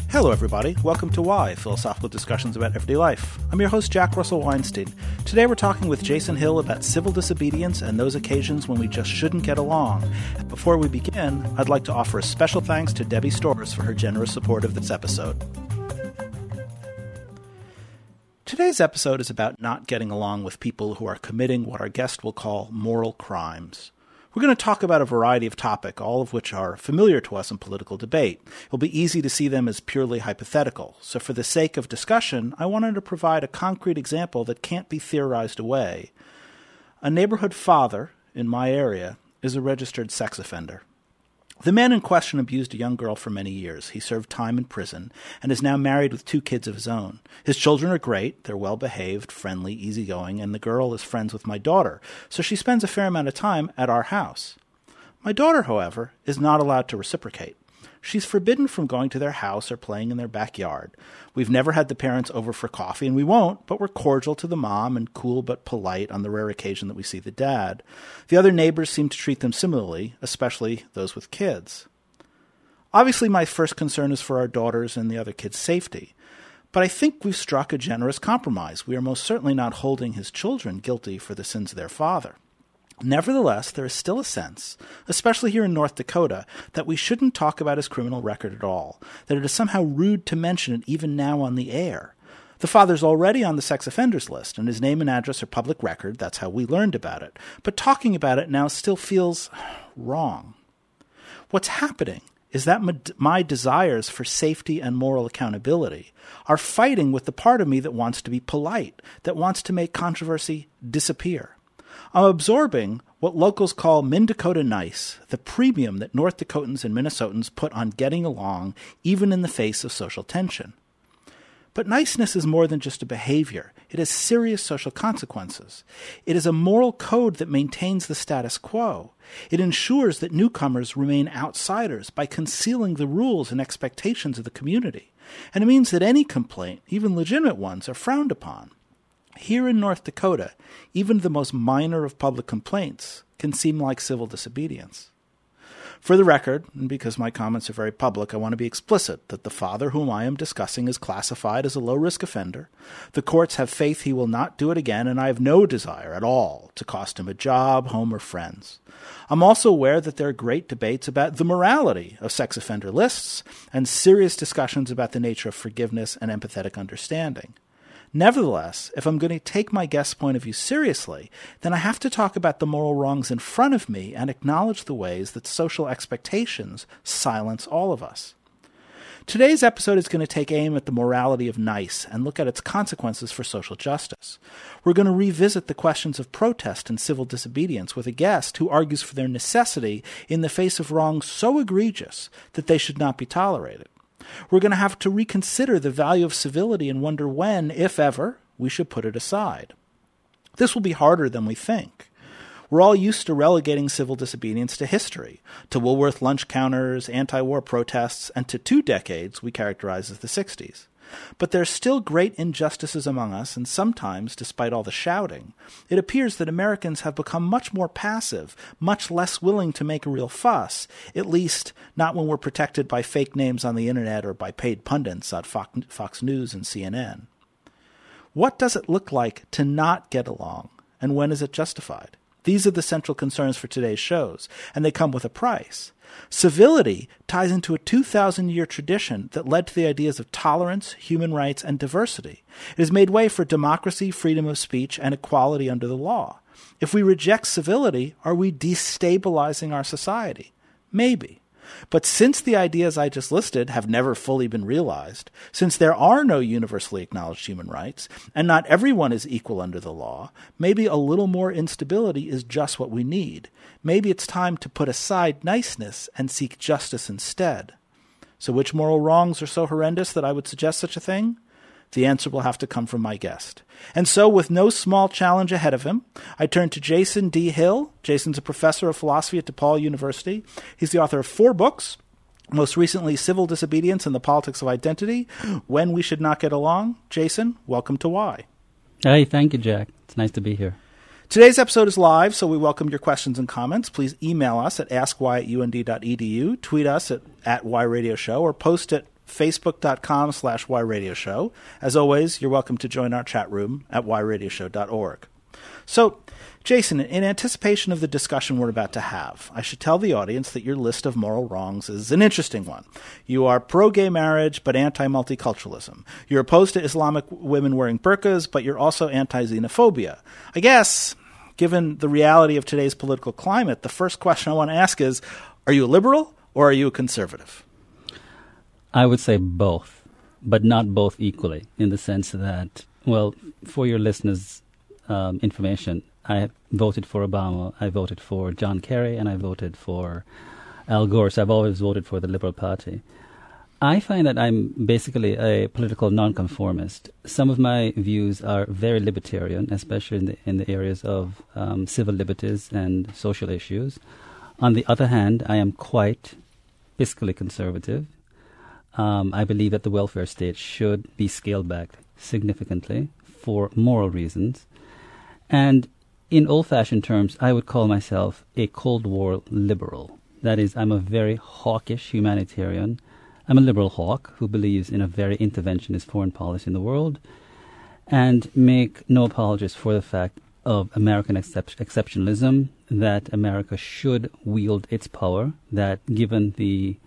Hello, everybody. Welcome to Why, philosophical discussions about everyday life. I'm your host, Jack Russell Weinstein. Today we're talking with Jason Hill about civil disobedience and those occasions when we just shouldn't get along. Before we begin, I'd like to offer a special thanks to Debbie Storrs for her generous support of this episode. Today's episode is about not getting along with people who are committing what our guest will call moral crimes. We're going to talk about a variety of topics, all of which are familiar to us in political debate. It'll be easy to see them as purely hypothetical. So for the sake of discussion, I wanted to provide a concrete example that can't be theorized away. A neighborhood father in my area is a registered sex offender. The man in question abused a young girl for many years. He served time in prison and is now married with 2 kids of his own. His children are great. They're well-behaved, friendly, easygoing, and the girl is friends with my daughter, so she spends a fair amount of time at our house. My daughter, however, is not allowed to reciprocate. She's forbidden from going to their house or playing in their backyard. We've never had the parents over for coffee, and we won't, but we're cordial to the mom and cool but polite on the rare occasion that we see the dad. The other neighbors seem to treat them similarly, especially those with kids. Obviously, my first concern is for our daughters and the other kids' safety. But I think we've struck a generous compromise. We are most certainly not holding his children guilty for the sins of their father. Nevertheless, there is still a sense, especially here in North Dakota, that we shouldn't talk about his criminal record at all, that it is somehow rude to mention it even now on the air. The father's already on the sex offenders list, and his name and address are public record. That's how we learned about it. But talking about it now still feels wrong. What's happening is that my desires for safety and moral accountability are fighting with the part of me that wants to be polite, that wants to make controversy disappear. I'm absorbing what locals call Min-Dakota nice, the premium that North Dakotans and Minnesotans put on getting along even in the face of social tension. But niceness is more than just a behavior. It has serious social consequences. It is a moral code that maintains the status quo. It ensures that newcomers remain outsiders by concealing the rules and expectations of the community. And it means that any complaint, even legitimate ones, are frowned upon. Here in North Dakota, even the most minor of public complaints can seem like civil disobedience. For the record, and because my comments are very public, I want to be explicit that the father whom I am discussing is classified as a low-risk offender. The courts have faith he will not do it again, and I have no desire at all to cost him a job, home, or friends. I'm also aware that there are great debates about the morality of sex offender lists and serious discussions about the nature of forgiveness and empathetic understanding. Nevertheless, if I'm going to take my guest's point of view seriously, then I have to talk about the moral wrongs in front of me and acknowledge the ways that social expectations silence all of us. Today's episode is going to take aim at the morality of nice and look at its consequences for social justice. We're going to revisit the questions of protest and civil disobedience with a guest who argues for their necessity in the face of wrongs so egregious that they should not be tolerated. We're going to have to reconsider the value of civility and wonder when, if ever, we should put it aside. This will be harder than we think. We're all used to relegating civil disobedience to history, to Woolworth lunch counters, anti-war protests, and to 2 decades we characterize as the 60s. But there are still great injustices among us, and sometimes, despite all the shouting, it appears that Americans have become much more passive, much less willing to make a real fuss, at least not when we're protected by fake names on the internet or by paid pundits on Fox News and CNN. What does it look like to not get along, and when is it justified? These are the central concerns for today's shows, and they come with a price. Civility ties into a 2,000-year tradition that led to the ideas of tolerance, human rights, and diversity. It has made way for democracy, freedom of speech, and equality under the law. If we reject civility, are we destabilizing our society? Maybe. But since the ideas I just listed have never fully been realized, since there are no universally acknowledged human rights, and not everyone is equal under the law, maybe a little more instability is just what we need. Maybe it's time to put aside niceness and seek justice instead. So which moral wrongs are so horrendous that I would suggest such a thing? The answer will have to come from my guest. And so, with no small challenge ahead of him, I turn to Jason D. Hill. Jason's a professor of philosophy at DePaul University. He's the author of 4 books, most recently Civil Disobedience and the Politics of Identity, When We Should Not Get Along. Jason, welcome to Why. Hey, thank you, Jack. It's nice to be here. Today's episode is live, so we welcome your questions and comments. Please email us at askwhy@und.edu, tweet us at @yradioshow, or post at facebook.com/yradioshow. As always, you're welcome to join our chat room at yradioshow.org. So, Jason, in anticipation of the discussion we're about to have, I should tell the audience that your list of moral wrongs is an interesting one. You are pro-gay marriage, but anti-multiculturalism. You're opposed to Islamic women wearing burqas, but you're also anti-xenophobia. I guess, given the reality of today's political climate, the first question I want to ask is, are you a liberal or are you a conservative? I would say both, but not both equally, in the sense that, well, for your listeners' information, I voted for Obama, I voted for John Kerry, and I voted for Al Gore, so I've always voted for the Liberal Party. I find that I'm basically a political nonconformist. Some of my views are very libertarian, especially in the areas of civil liberties and social issues. On the other hand, I am quite fiscally conservative. I believe that the welfare state should be scaled back significantly for moral reasons. And in old-fashioned terms, I would call myself a Cold War liberal. That is, I'm a very hawkish humanitarian. I'm a liberal hawk who believes in a very interventionist foreign policy in the world and make no apologies for the fact of American exceptionalism, that America should wield its power, that given the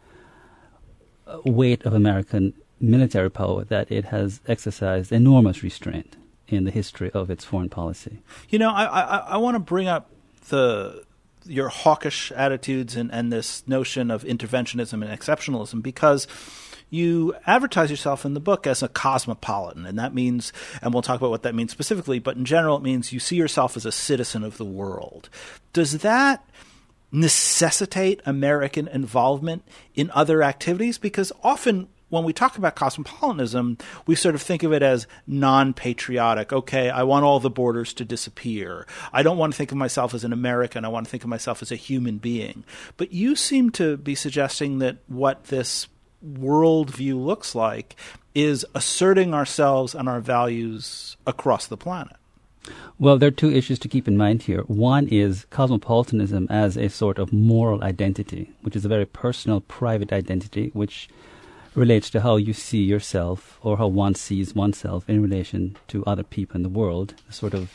weight of American military power, that it has exercised enormous restraint in the history of its foreign policy. You know, I want to bring up your hawkish attitudes and this notion of interventionism and exceptionalism because you advertise yourself in the book as a cosmopolitan, and that means, and we'll talk about what that means specifically, but in general it means you see yourself as a citizen of the world. Does that necessitate American involvement in other activities? Because often when we talk about cosmopolitanism, we sort of think of it as non-patriotic. Okay, I want all the borders to disappear. I don't want to think of myself as an American. I want to think of myself as a human being. But you seem to be suggesting that what this worldview looks like is asserting ourselves and our values across the planet. Well, there are two issues to keep in mind here. One is cosmopolitanism as a sort of moral identity, which is a very personal, private identity, which relates to how you see yourself or how one sees oneself in relation to other people in the world, the sort of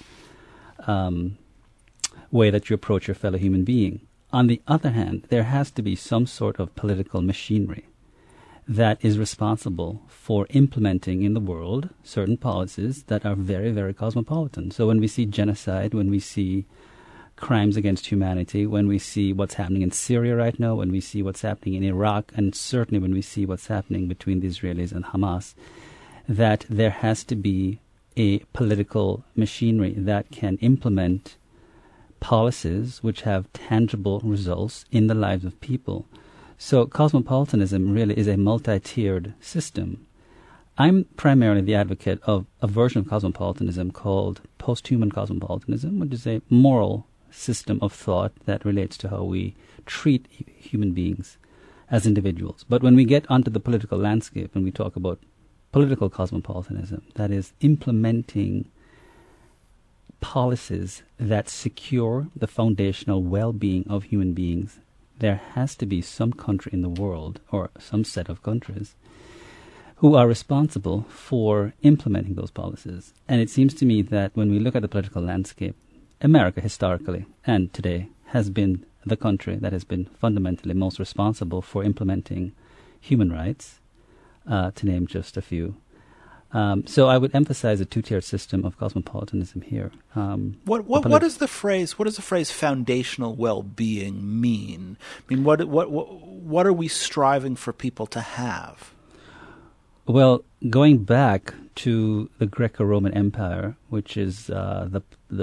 way that you approach your fellow human being. On the other hand, there has to be some sort of political machinery that is responsible for implementing in the world certain policies that are very, very cosmopolitan. So when we see genocide, when we see crimes against humanity, when we see what's happening in Syria right now, when we see what's happening in Iraq, and certainly when we see what's happening between the Israelis and Hamas, that there has to be a political machinery that can implement policies which have tangible results in the lives of people. So cosmopolitanism really is a multi-tiered system. I'm primarily the advocate of a version of cosmopolitanism called post-human cosmopolitanism, which is a moral system of thought that relates to how we treat human beings as individuals. But when we get onto the political landscape and we talk about political cosmopolitanism, that is implementing policies that secure the foundational well-being of human beings, there has to be some country in the world, or some set of countries, who are responsible for implementing those policies. And it seems to me that when we look at the political landscape, America historically and today has been the country that has been fundamentally most responsible for implementing human rights, to name just a few. So I would emphasize a two-tiered system of cosmopolitanism here. What does the phrase foundational well-being mean? I mean, what are we striving for people to have? Well, going back to the Greco-Roman Empire, which is the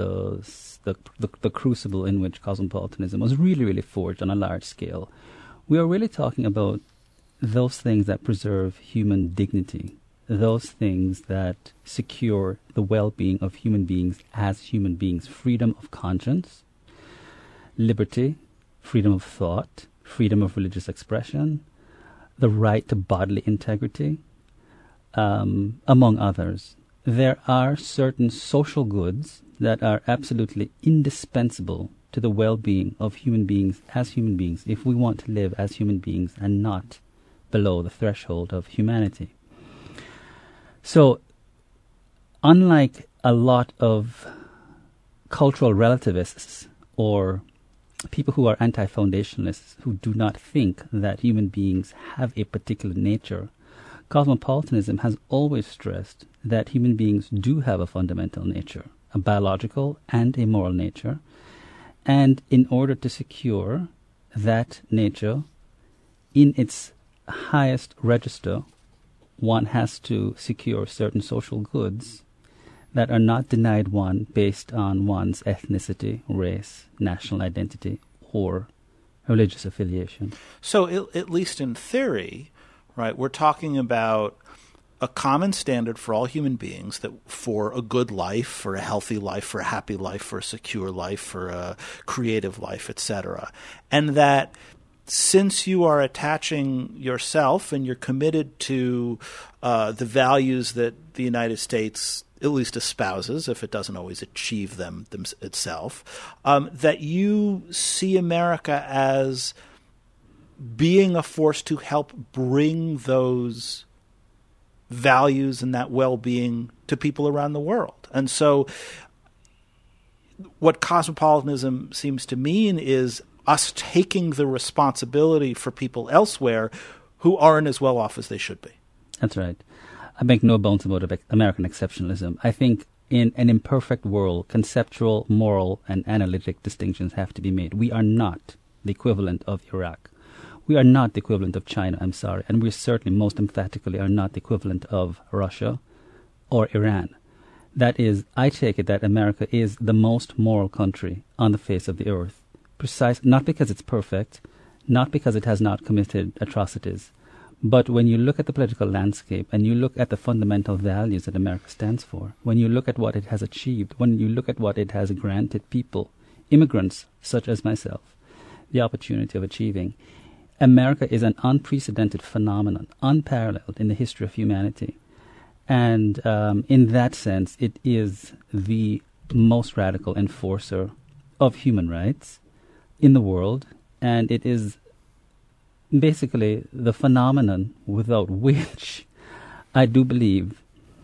crucible in which cosmopolitanism was really, really forged on a large scale, we are really talking about those things that preserve human dignity, those things that secure the well-being of human beings as human beings, freedom of conscience, liberty, freedom of thought, freedom of religious expression, the right to bodily integrity, among others. There are certain social goods that are absolutely indispensable to the well-being of human beings as human beings if we want to live as human beings and not below the threshold of humanity. So, unlike a lot of cultural relativists or people who are anti-foundationalists who do not think that human beings have a particular nature, cosmopolitanism has always stressed that human beings do have a fundamental nature, a biological and a moral nature, and in order to secure that nature in its highest register, one has to secure certain social goods that are not denied one based on one's ethnicity, race, national identity, or religious affiliation. So at least in theory, right, we're talking about a common standard for all human beings that for a good life, for a healthy life, for a happy life, for a secure life, for a creative life, etc. And that since you are attaching yourself and you're committed to the values that the United States at least espouses, if it doesn't always achieve them itself, that you see America as being a force to help bring those values and that well-being to people around the world. And so what cosmopolitanism seems to mean is us taking the responsibility for people elsewhere who aren't as well off as they should be. That's right. I make no bones about American exceptionalism. I think in an imperfect world, conceptual, moral, and analytic distinctions have to be made. We are not the equivalent of Iraq. We are not the equivalent of China, I'm sorry. And we certainly, most emphatically, are not the equivalent of Russia or Iran. That is, I take it that America is the most moral country on the face of the earth. Not because it's perfect, not because it has not committed atrocities, but when you look at the political landscape and you look at the fundamental values that America stands for, when you look at what it has achieved, when you look at what it has granted people, immigrants such as myself, the opportunity of achieving, America is an unprecedented phenomenon, unparalleled in the history of humanity. And in that sense, it is the most radical enforcer of human rights in the world, and it is basically the phenomenon without which I do believe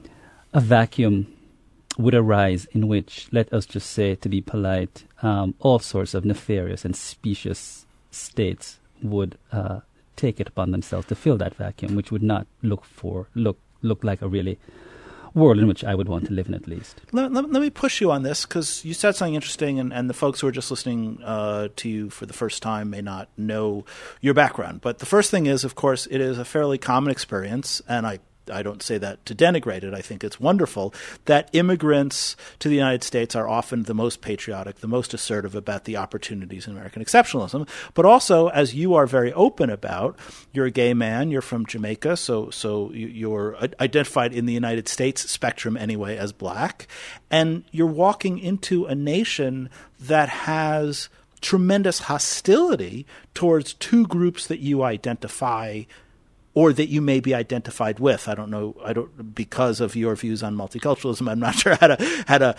a vacuum would arise in which, let us just say, to be polite, all sorts of nefarious and specious states would take it upon themselves to fill that vacuum, which would not look like a really world in which I would want to live in, at least. Let me push you on this, because you said something interesting, and the folks who are just listening to you for the first time may not know your background. But the first thing is, of course, it is a fairly common experience, and I don't say that to denigrate it. I think it's wonderful that immigrants to the United States are often the most patriotic, the most assertive about the opportunities in American exceptionalism. But also, as you are very open about, you're a gay man, you're from Jamaica, so you're identified in the United States spectrum anyway as black, and you're walking into a nation that has tremendous hostility towards two groups that you identify or that you may be identified with. I don't know. Because of your views on multiculturalism, I'm not sure how to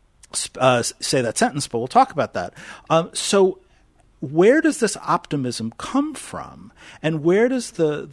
say that sentence, but we'll talk about that. So, where does this optimism come from, and where does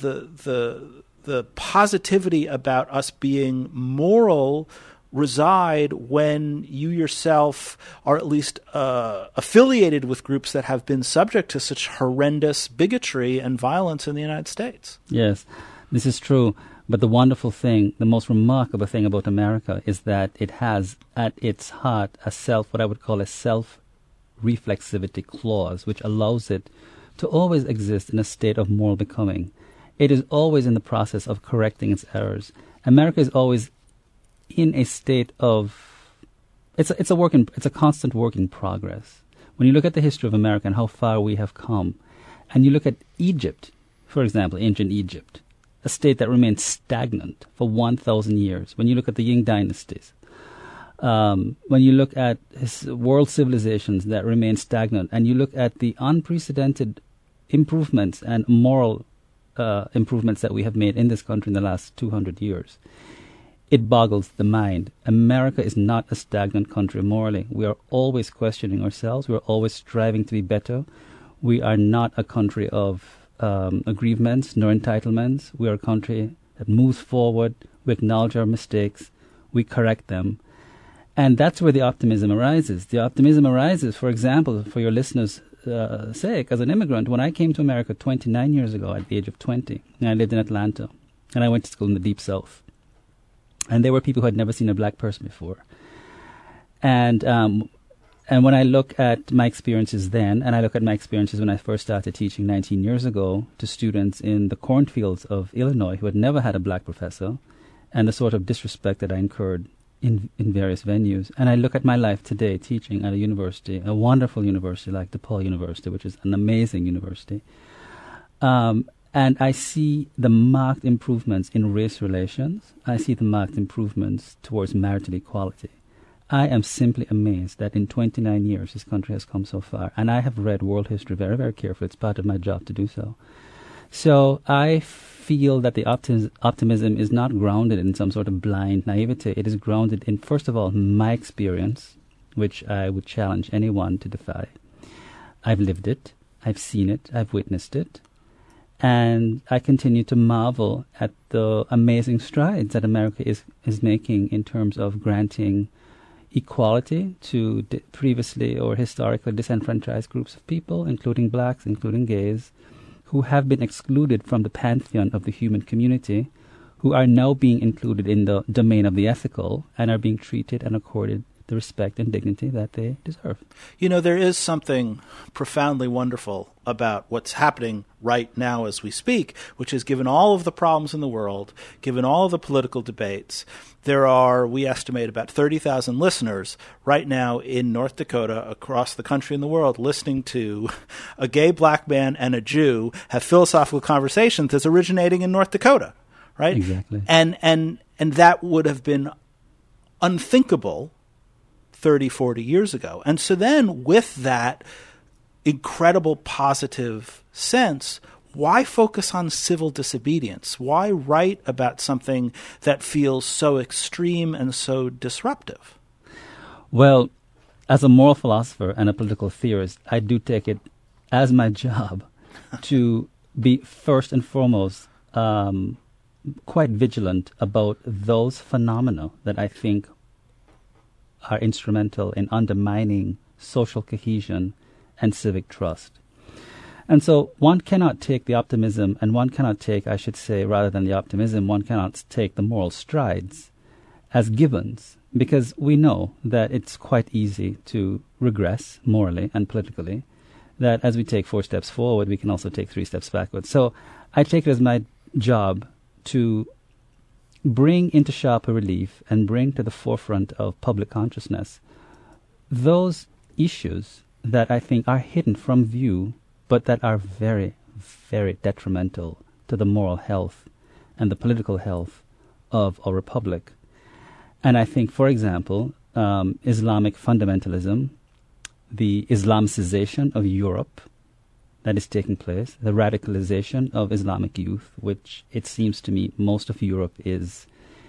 the positivity about us being moral reside when you yourself are at least affiliated with groups that have been subject to such horrendous bigotry and violence in the United States? Yes, this is true. But the wonderful thing, the most remarkable thing about America is that it has at its heart what I would call a self-reflexivity clause, which allows it to always exist in a state of moral becoming. It is always in the process of correcting its errors. America is always in a state of it's a constant work in progress. When you look at the history of America and how far we have come, and you look at Egypt, for example, ancient Egypt, a state that remained stagnant for 1,000 years. When you look at the Qing dynasties, when you look at world civilizations that remain stagnant, and you look at the unprecedented improvements and moral improvements that we have made in this country in the last 200 years, it boggles the mind. America is not a stagnant country morally. We are always questioning ourselves. We are always striving to be better. We are not a country of aggrievements nor entitlements. We are a country that moves forward. We acknowledge our mistakes. We correct them. And that's where the optimism arises. The optimism arises, for example, for your listeners' sake, as an immigrant, when I came to America 29 years ago at the age of 20, and I lived in Atlanta, and I went to school in the Deep South. And there were people who had never seen a black person before. And when I look at my experiences then, and I look at my experiences when I first started teaching 19 years ago to students in the cornfields of Illinois who had never had a black professor, and the sort of disrespect that I incurred in various venues. And I look at my life today teaching at a university, a wonderful university like DePaul University, which is an amazing university. And I see the marked improvements in race relations. I see the marked improvements towards marital equality. I am simply amazed that in 29 years this country has come so far. And I have read world history very, very carefully. It's part of my job to do so. So I feel that the optimism is not grounded in some sort of blind naivety. It is grounded in, first of all, my experience, which I would challenge anyone to defy. I've lived it. I've seen it. I've witnessed it. And I continue to marvel at the amazing strides that America is making in terms of granting equality to previously or historically disenfranchised groups of people, including blacks, including gays, who have been excluded from the pantheon of the human community, who are now being included in the domain of the ethical and are being treated and accorded the respect and dignity that they deserve. You know, there is something profoundly wonderful about what's happening right now as we speak, which is, given all of the problems in the world, given all of the political debates, there are, we estimate, about 30,000 listeners right now in North Dakota, across the country and the world, listening to a gay black man and a Jew have philosophical conversations that's originating in North Dakota, right? Exactly. And that would have been unthinkable 30, 40 years ago. And so then, with that incredible positive sense, why focus on civil disobedience? Why write about something that feels so extreme and so disruptive? Well, as a moral philosopher and a political theorist, I do take it as my job to be first and foremost quite vigilant about those phenomena that I think are instrumental in undermining social cohesion and civic trust. And so one cannot take the optimism, and one cannot take, I should say, rather than the optimism, one cannot take the moral strides as givens, because we know that it's quite easy to regress morally and politically, that as we take 4 steps forward, we can also take 3 steps backwards. So I take it as my job to bring into sharper relief and bring to the forefront of public consciousness those issues that I think are hidden from view, but that are very, very detrimental to the moral health and the political health of our republic. And I think, for example, Islamic fundamentalism, the Islamicization of Europe that is taking place, the radicalization of Islamic youth, which it seems to me most of Europe is,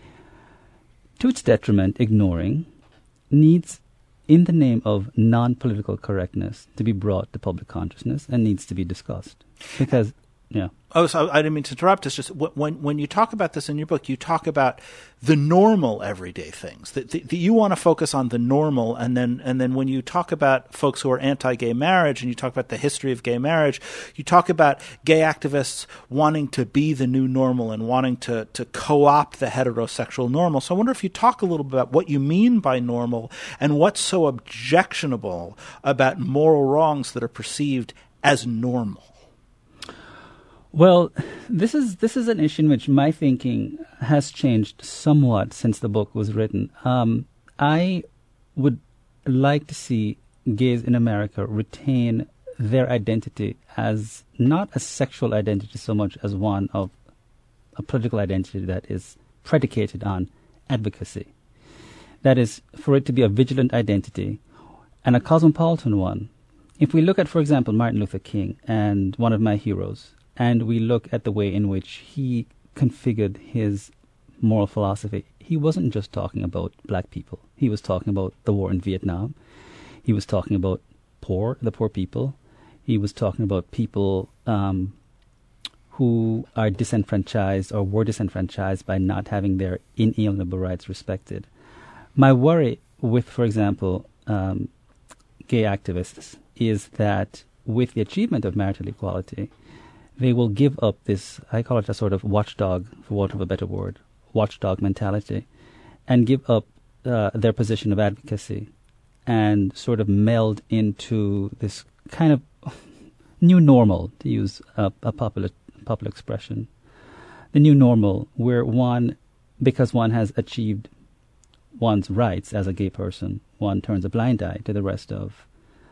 to its detriment, ignoring, needs, in the name of non-political correctness, to be brought to public consciousness and needs to be discussed. Because, yeah. Oh, so I didn't mean to interrupt. It's just when you talk about this in your book, you talk about the normal everyday things. That you want to focus on the normal, and then when you talk about folks who are anti-gay marriage, and you talk about the history of gay marriage, you talk about gay activists wanting to be the new normal and wanting to co-opt the heterosexual normal. So I wonder if you talk a little bit about what you mean by normal and what's so objectionable about moral wrongs that are perceived as normal. Well, this is an issue in which my thinking has changed somewhat since the book was written. I would like to see gays in America retain their identity as not a sexual identity so much as one of a political identity that is predicated on advocacy. That is, for it to be a vigilant identity and a cosmopolitan one. If we look at, for example, Martin Luther King, and one of my heroes, and we look at the way in which he configured his moral philosophy, he wasn't just talking about black people. He was talking about the war in Vietnam. He was talking about the poor people. He was talking about people who are disenfranchised or were disenfranchised by not having their inalienable rights respected. My worry with, for example, gay activists is that with the achievement of marital equality, they will give up this, I call it a sort of watchdog, for want of a better word, watchdog mentality, and give up their position of advocacy and sort of meld into this kind of new normal, to use a popular expression, the new normal where one, because one has achieved one's rights as a gay person, one turns a blind eye to the rest of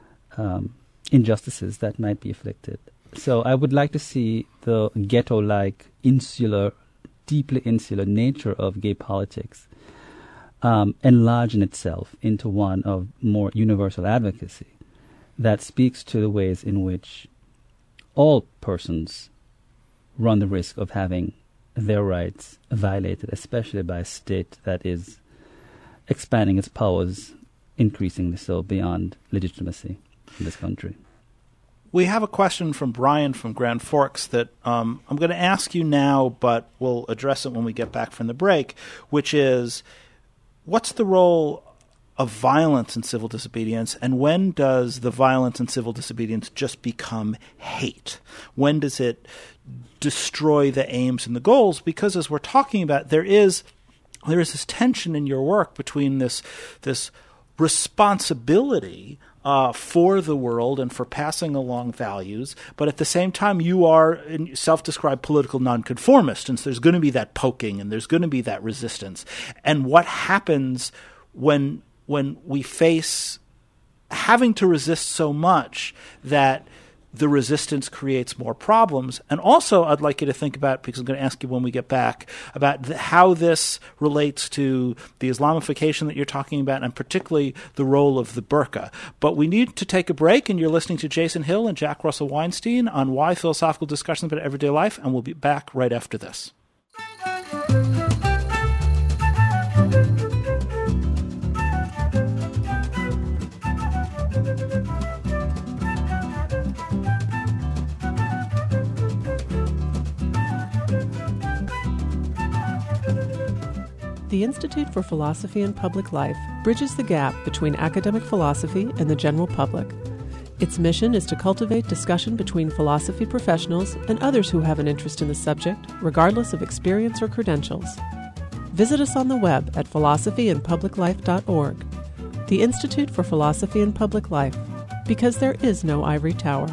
injustices that might be afflicted. So I would like to see the ghetto-like, insular, deeply insular nature of gay politics enlarge in itself into one of more universal advocacy that speaks to the ways in which all persons run the risk of having their rights violated, especially by a state that is expanding its powers increasingly so beyond legitimacy in this country. We have a question from Brian from Grand Forks that I'm going to ask you now, but we'll address it when we get back from the break, which is, what's the role of violence in civil disobedience, and when does the violence in civil disobedience just become hate? When does it destroy the aims and the goals? Because as we're talking about, there is this tension in your work between this responsibility for the world and for passing along values, but at the same time you are a self-described political nonconformist, and so there's going to be that poking and there's going to be that resistance. And what happens when we face having to resist so much that the resistance creates more problems? And also, I'd like you to think about, because I'm going to ask you when we get back, about how this relates to the Islamification that you're talking about, and particularly the role of the burqa. But we need to take a break, and you're listening to Jason Hill and Jack Russell Weinstein on Why Philosophical Discussions About Everyday Life, and we'll be back right after this. The Institute for Philosophy and Public Life bridges the gap between academic philosophy and the general public. Its mission is to cultivate discussion between philosophy professionals and others who have an interest in the subject, regardless of experience or credentials. Visit us on the web at philosophyandpubliclife.org. The Institute for Philosophy and Public Life, because there is no ivory tower.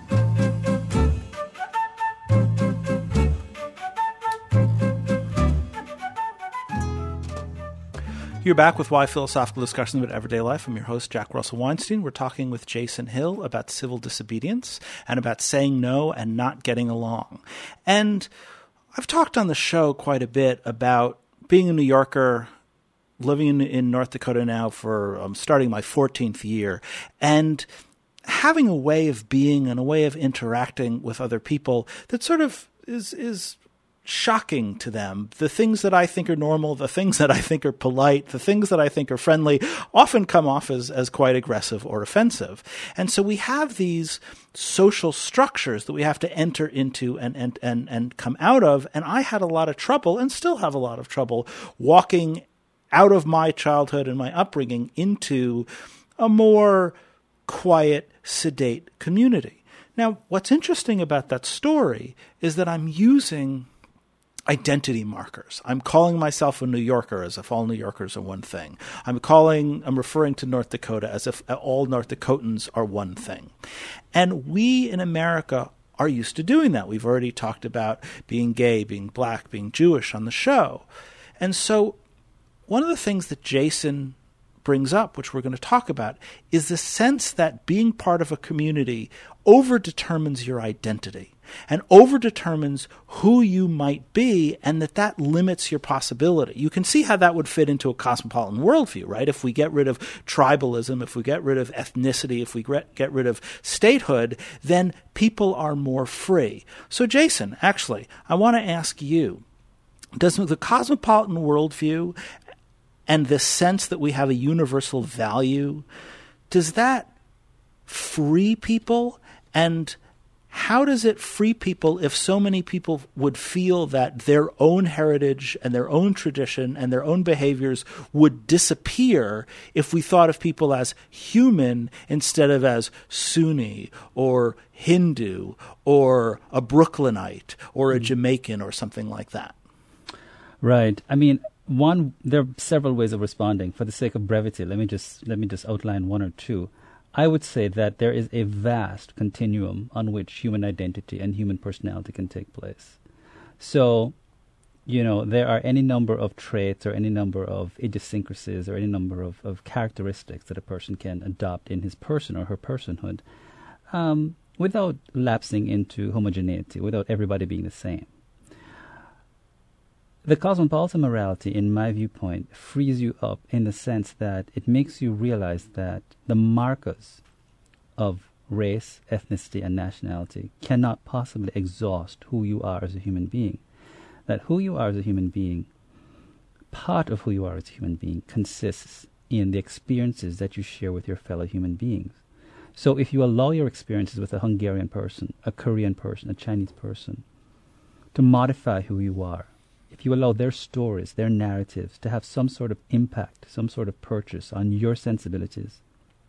You're back with Why Philosophical Discussions About Everyday Life. I'm your host, Jack Russell Weinstein. We're talking with Jason Hill about civil disobedience and about saying no and not getting along. And I've talked on the show quite a bit about being a New Yorker, living in North Dakota now for starting my 14th year, and having a way of being and a way of interacting with other people that sort of is shocking to them. The things that I think are normal, the things that I think are polite, the things that I think are friendly often come off as quite aggressive or offensive. And so we have these social structures that we have to enter into and come out of. And I had a lot of trouble, and still have a lot of trouble, walking out of my childhood and my upbringing into a more quiet, sedate community. Now, what's interesting about that story is that I'm using identity markers. I'm calling myself a New Yorker as if all New Yorkers are one thing. I'm referring to North Dakota as if all North Dakotans are one thing. And we in America are used to doing that. We've already talked about being gay, being black, being Jewish on the show. And so one of the things that Jason brings up, which we're going to talk about, is the sense that being part of a community overdetermines your identity and overdetermines who you might be, and that limits your possibility. You can see how that would fit into a cosmopolitan worldview, right? If we get rid of tribalism, if we get rid of ethnicity, if we get rid of statehood, then people are more free. So, Jason, actually, I want to ask you, does the cosmopolitan worldview and this sense that we have a universal value, does that free people? And how does it free people if so many people would feel that their own heritage and their own tradition and their own behaviors would disappear if we thought of people as human instead of as Sunni or Hindu or a Brooklynite or a Jamaican or something like that? Right. I mean, there are several ways of responding. For the sake of brevity, let me just outline one or two. I would say that there is a vast continuum on which human identity and human personality can take place. So, there are any number of traits or any number of idiosyncrasies or any number of characteristics that a person can adopt in his person or her personhood without lapsing into homogeneity, without everybody being the same. The cosmopolitan morality, in my viewpoint, frees you up in the sense that it makes you realize that the markers of race, ethnicity, and nationality cannot possibly exhaust who you are as a human being. That who you are as a human being, part of who you are as a human being, consists in the experiences that you share with your fellow human beings. So if you allow your experiences with a Hungarian person, a Korean person, a Chinese person, to modify who you are, if you allow their stories, their narratives, to have some sort of impact, some sort of purchase on your sensibilities,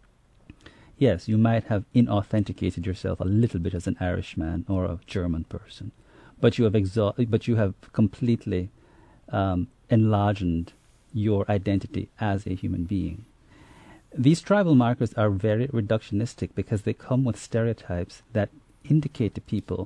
yes, you might have inauthenticated yourself a little bit as an Irishman or a German person, but you have completely enlarged your identity as a human being. These tribal markers are very reductionistic because they come with stereotypes that indicate to people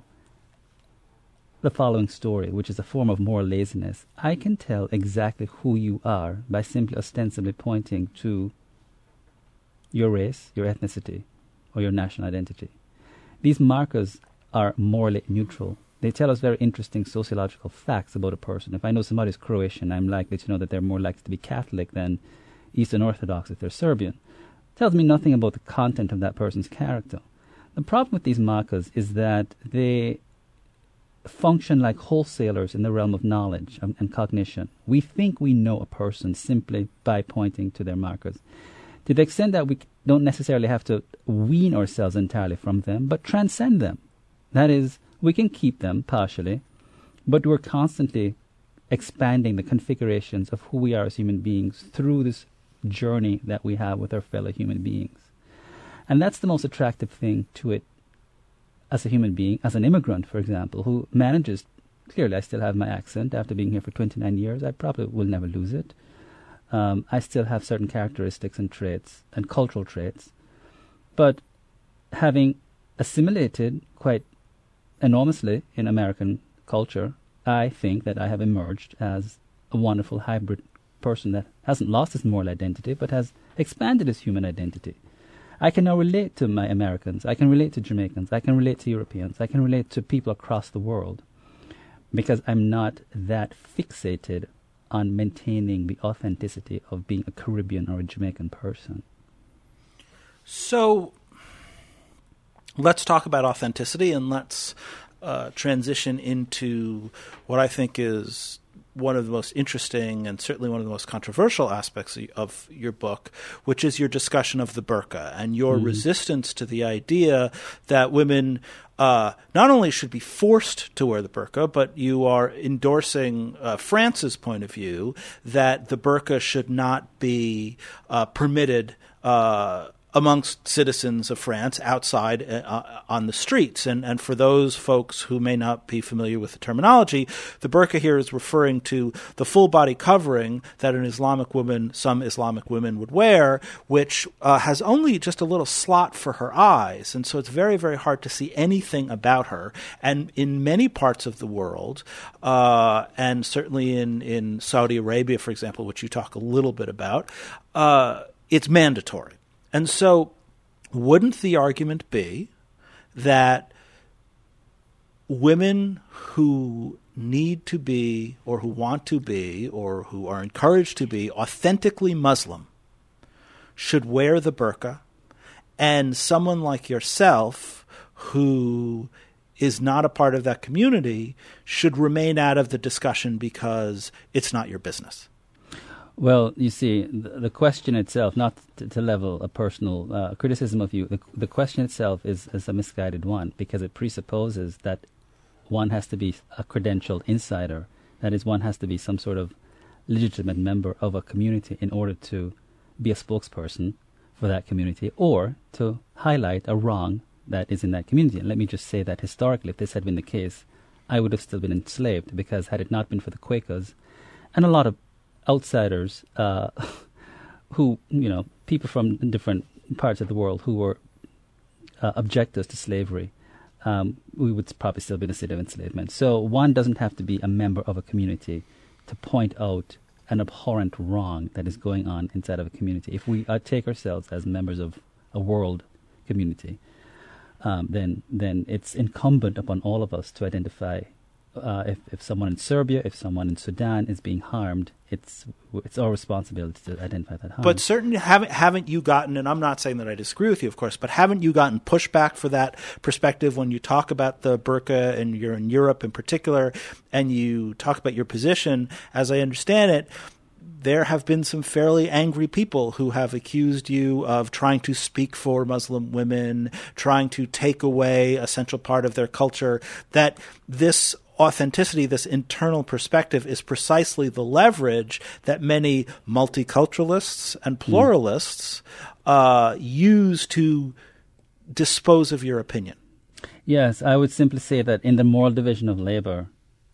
the following story, which is a form of moral laziness. I can tell exactly who you are by simply ostensibly pointing to your race, your ethnicity, or your national identity. These markers are morally neutral. They tell us very interesting sociological facts about a person. If I know somebody's Croatian, I'm likely to know that they're more likely to be Catholic than Eastern Orthodox if they're Serbian. It tells me nothing about the content of that person's character. The problem with these markers is that they function like wholesalers in the realm of knowledge and cognition. We think we know a person simply by pointing to their markers, to the extent that we don't necessarily have to wean ourselves entirely from them, but transcend them. That is, we can keep them partially, but we're constantly expanding the configurations of who we are as human beings through this journey that we have with our fellow human beings. And that's the most attractive thing to it as a human being, as an immigrant, for example, who manages, clearly I still have my accent after being here for 29 years. I probably will never lose it. I still have certain characteristics and traits and cultural traits. But having assimilated quite enormously in American culture, I think that I have emerged as a wonderful hybrid person that hasn't lost his moral identity, but has expanded his human identity. I can now relate to my Americans, I can relate to Jamaicans, I can relate to Europeans, I can relate to people across the world, because I'm not that fixated on maintaining the authenticity of being a Caribbean or a Jamaican person. So let's talk about authenticity, and let's transition into what I think is one of the most interesting and certainly one of the most controversial aspects of your book, which is your discussion of the burqa and your resistance to the idea that women not only should be forced to wear the burqa, but you are endorsing France's point of view that the burqa should not be permitted amongst citizens of France outside on the streets. And for those folks who may not be familiar with the terminology, the burqa here is referring to the full body covering that some Islamic women would wear, which has only just a little slot for her eyes. And so it's very, very hard to see anything about her. And in many parts of the world, and certainly in Saudi Arabia, for example, which you talk a little bit about, it's mandatory. And so wouldn't the argument be that women who need to be or who want to be or who are encouraged to be authentically Muslim should wear the burqa, and someone like yourself who is not a part of that community should remain out of the discussion because it's not your business? Well, you see, the question itself, not to level a personal criticism of you, the question itself is a misguided one because it presupposes that one has to be a credentialed insider. That is, one has to be some sort of legitimate member of a community in order to be a spokesperson for that community or to highlight a wrong that is in that community. And let me just say that historically, if this had been the case, I would have still been enslaved because had it not been for the Quakers and a lot of outsiders who, people from different parts of the world who were objectors to slavery, we would probably still be in a state of enslavement. So one doesn't have to be a member of a community to point out an abhorrent wrong that is going on inside of a community. If we take ourselves as members of a world community, then it's incumbent upon all of us to identify if someone in Serbia, if someone in Sudan is being harmed, it's our responsibility to identify that harm. But certainly haven't you gotten, and I'm not saying that I disagree with you, of course, but haven't you gotten pushback for that perspective when you talk about the burqa and you're in Europe in particular, and you talk about your position? As I understand it, there have been some fairly angry people who have accused you of trying to speak for Muslim women, trying to take away a central part of their culture, that this authenticity, this internal perspective, is precisely the leverage that many multiculturalists and pluralists use to dispose of your opinion. Yes, I would simply say that in the moral division of labor,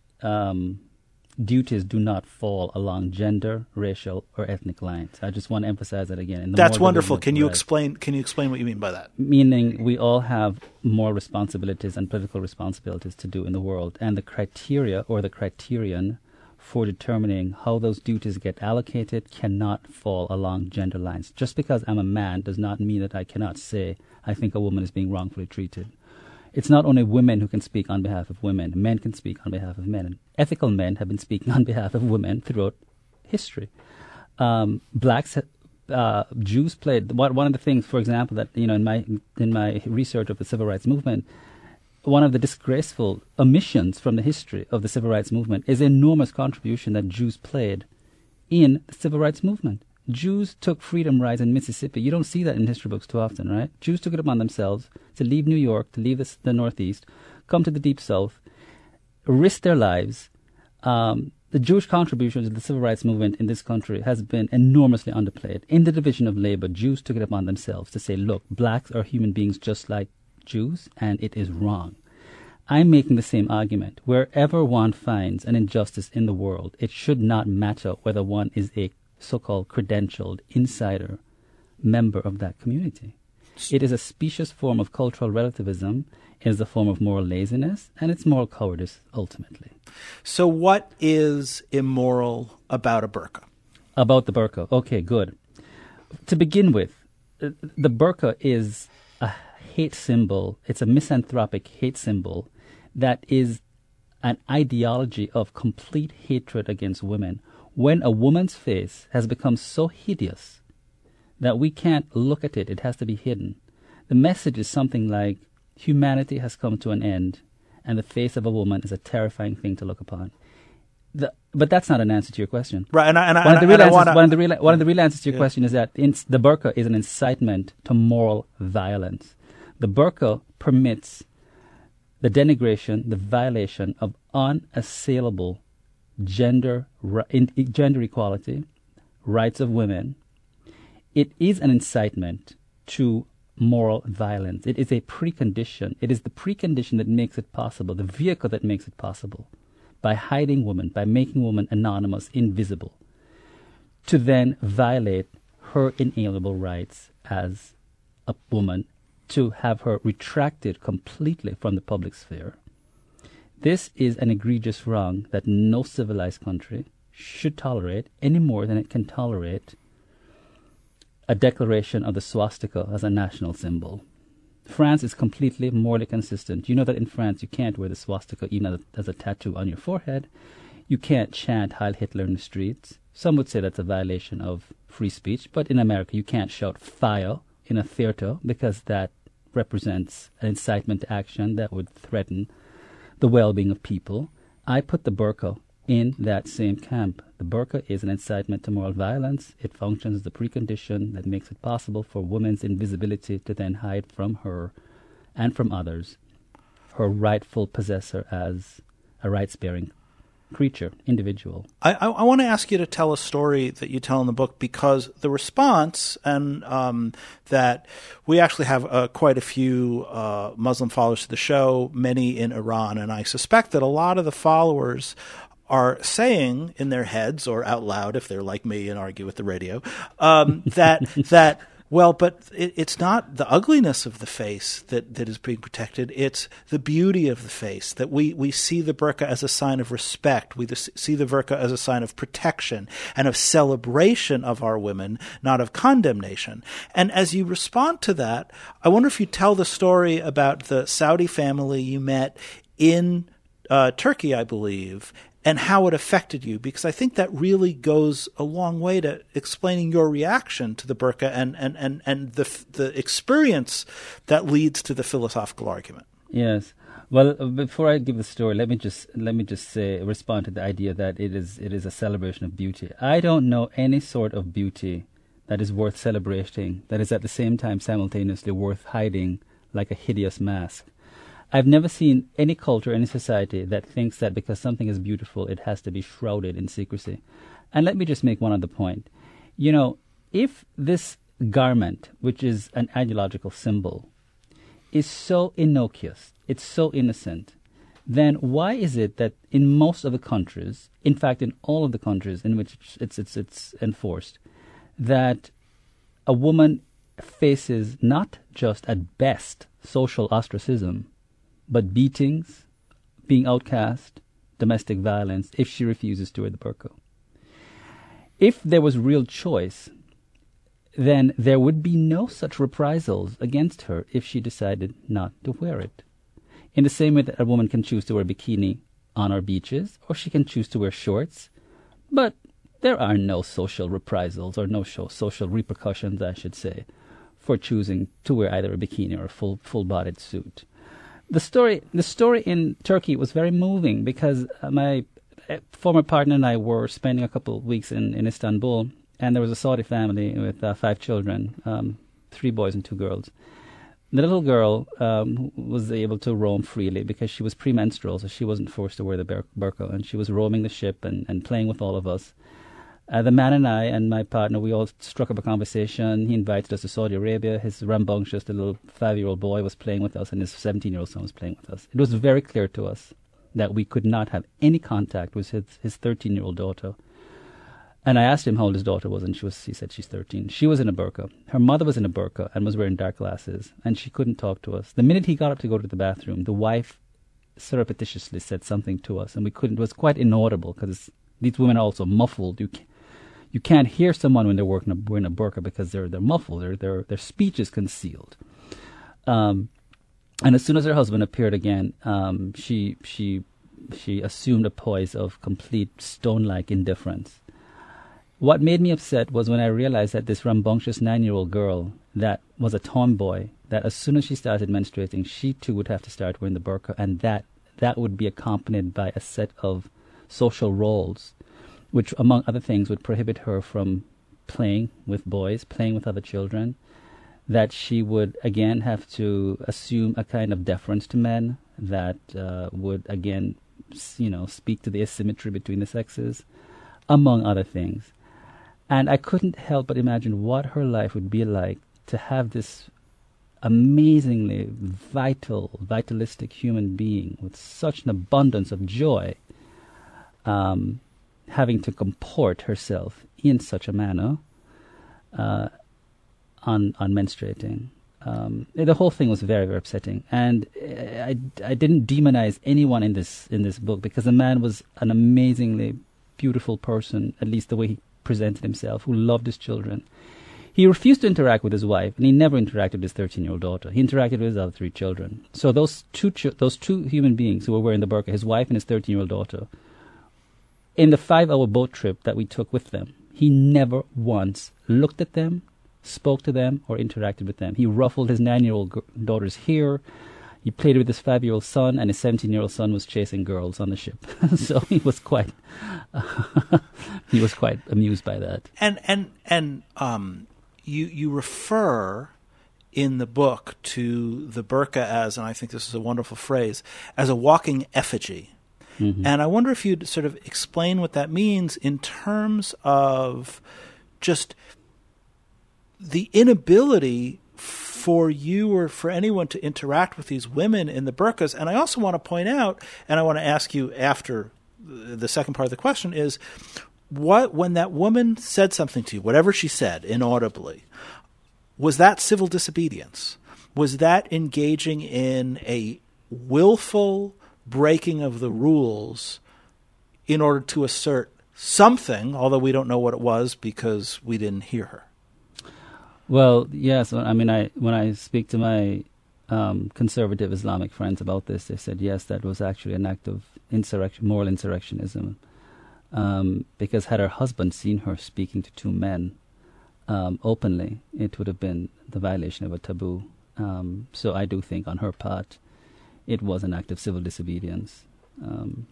duties do not fall along gender, racial, or ethnic lines. I just want to emphasize that again. That's wonderful. Can you explain what you mean by that? Meaning we all have moral responsibilities and political responsibilities to do in the world, and the criteria or the criterion for determining how those duties get allocated cannot fall along gender lines. Just because I'm a man does not mean that I cannot say I think a woman is being wrongfully treated. It's not only women who can speak on behalf of women. Men can speak on behalf of men. And ethical men have been speaking on behalf of women throughout history. Blacks, Jews played one of the things, for example, that in my research of the civil rights movement, one of the disgraceful omissions from the history of the civil rights movement is the enormous contribution that Jews played in the civil rights movement. Jews took freedom rides in Mississippi. You don't see that in history books too often, right? Jews took it upon themselves to leave New York, to leave the Northeast, come to the Deep South, risk their lives. The Jewish contribution to the civil rights movement in this country has been enormously underplayed. In the division of labor, Jews took it upon themselves to say, look, blacks are human beings just like Jews, and it is wrong. I'm making the same argument. Wherever one finds an injustice in the world, it should not matter whether one is a so-called credentialed insider member of that community. It is a specious form of cultural relativism, it is a form of moral laziness, and it's moral cowardice ultimately. So what is immoral about a burqa? About the burqa. Okay, good. To begin with, the burqa is a hate symbol. It's a misanthropic hate symbol that is an ideology of complete hatred against women. When a woman's face has become so hideous that we can't look at it, it has to be hidden. The message is something like, humanity has come to an end, and the face of a woman is a terrifying thing to look upon. But that's not an answer to your question. Right, one of the real answers to your question is that the burqa is an incitement to moral violence. The burqa permits the denigration, the violation of unassailable gender equality, rights of women. It is an incitement to moral violence. It is a precondition. It is the precondition that makes it possible, the vehicle that makes it possible, by hiding women, by making women anonymous, invisible, to then violate her inalienable rights as a woman, to have her retracted completely from the public sphere. This is an egregious wrong that no civilized country should tolerate any more than it can tolerate a declaration of the swastika as a national symbol. France is completely morally consistent. You know that in France you can't wear the swastika even as a tattoo on your forehead. You can't chant Heil Hitler in the streets. Some would say that's a violation of free speech, but in America you can't shout fire in a theater because that represents an incitement to action that would threaten the well-being of people. I put the burqa in that same camp. The burqa is an incitement to moral violence. It functions as the precondition that makes it possible for women's invisibility to then hide from her and from others her rightful possessor as a rights-bearing creature, individual. I want to ask you to tell a story that you tell in the book, because the response, and that we actually have quite a few Muslim followers to the show, many in Iran, and I suspect that a lot of the followers are saying in their heads or out loud, if they're like me and argue with the radio, that well, but it's not the ugliness of the face that is being protected. It's the beauty of the face, that we see the burqa as a sign of respect. We see the burqa as a sign of protection and of celebration of our women, not of condemnation. And as you respond to that, I wonder if you tell the story about the Saudi family you met in Turkey, I believe, and how it affected you, because I think that really goes a long way to explaining your reaction to the burqa and the experience that leads to the philosophical argument. Yes. Well, before I give the story, let me just respond to the idea that it is a celebration of beauty. I don't know any sort of beauty that is worth celebrating, that is at the same time simultaneously worth hiding like a hideous mask. I've never seen any culture, any society that thinks that because something is beautiful, it has to be shrouded in secrecy. And let me just make one other point. You know, if this garment, which is an ideological symbol, is so innocuous, it's so innocent, then why is it that in most of the countries, in fact in all of the countries in which it's enforced, that a woman faces not just at best social ostracism, but beatings, being outcast, domestic violence, if she refuses to wear the burqa? If there was real choice, then there would be no such reprisals against her if she decided not to wear it. In the same way that a woman can choose to wear a bikini on our beaches, or she can choose to wear shorts, but there are no social reprisals, or no social repercussions, I should say, for choosing to wear either a bikini or a full-bodied suit. The story in Turkey was very moving, because my former partner and I were spending a couple of weeks in Istanbul, and there was a Saudi family with 5 children, 3 boys and 2 girls. The little girl was able to roam freely because she was premenstrual, so she wasn't forced to wear the burqa, and she was roaming the ship and playing with all of us. The man and I and my partner, we all struck up a conversation. He invited us to Saudi Arabia. His rambunctious little 5-year-old boy was playing with us, and his 17-year-old son was playing with us. It was very clear to us that we could not have any contact with his 13-year-old daughter. And I asked him how old his daughter was, and he said she's 13. She was in a burqa. Her mother was in a burqa and was wearing dark glasses, and she couldn't talk to us. The minute he got up to go to the bathroom, the wife surreptitiously said something to us, and we couldn't. It was quite inaudible, because these women are also muffled. You can't hear someone when they're wearing a burqa because they're muffled. Their speech is concealed. And as soon as her husband appeared again, she assumed a poise of complete stone-like indifference. What made me upset was when I realized that this rambunctious 9-year-old girl that was a tomboy, that as soon as she started menstruating, she too would have to start wearing the burqa, and that would be accompanied by a set of social roles, which, among other things, would prohibit her from playing with boys, playing with other children, that she would, again, have to assume a kind of deference to men that would, again, speak to the asymmetry between the sexes, among other things. And I couldn't help but imagine what her life would be like to have this amazingly vitalistic human being with such an abundance of joy having to comport herself in such a manner on menstruating. The whole thing was very, very upsetting, and I didn't demonize anyone in this book, because the man was an amazingly beautiful person, at least the way he presented himself, who loved his children. He refused to interact with his wife, and he never interacted with his 13-year-old daughter. He interacted with his other 3 children. So those two human beings who were wearing the burqa, his wife and his 13-year-old daughter, in the 5-hour boat trip that we took with them, he never once looked at them, spoke to them, or interacted with them. He ruffled his 9-year-old daughter's hair. he played with his 5-year-old son, and his 17-year-old son was chasing girls on the ship. So he was quite amused by that. And you refer in the book to the burqa as, and I think this is a wonderful phrase, as a walking effigy. Mm-hmm. And I wonder if you'd sort of explain what that means in terms of just the inability for you or for anyone to interact with these women in the burqas. And I also want to point out, and I want to ask you after the second part of the question, is when that woman said something to you, whatever she said inaudibly, was that civil disobedience? Was that engaging in a willful breaking of the rules in order to assert something, although we don't know what it was because we didn't hear her? Well, yes. I mean, when I speak to my conservative Islamic friends about this, they said, yes, that was actually an act of moral insurrectionism. Because had her husband seen her speaking to two men openly, it would have been the violation of a taboo. So I do think on her part, it was an act of civil disobedience. And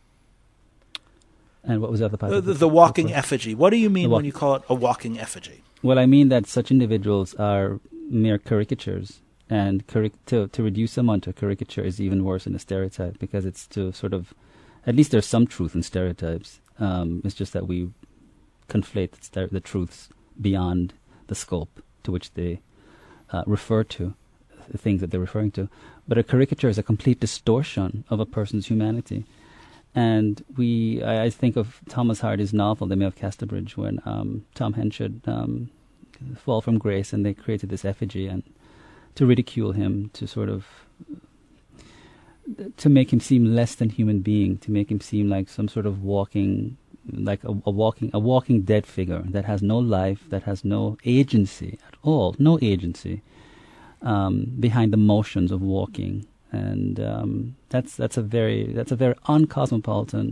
what was the other part? The walking effigy. What do you mean when you call it a walking effigy? Well, I mean that such individuals are mere caricatures. And to reduce someone to a caricature is even worse than a stereotype, because it's to sort of, at least there's some truth in stereotypes. It's just that we conflate the truths beyond the scope to which they refer to, the things that they're referring to. But a caricature is a complete distortion of a person's humanity. And I think of Thomas Hardy's novel, The Mayor of Casterbridge, when Tom Henchard fall from grace, and they created this effigy and to ridicule him, to sort of to make him seem less than human being, to make him seem like some sort of walking, like a walking dead figure that has no life, that has no agency at all, no agency behind the motions of walking. And that's a very uncosmopolitan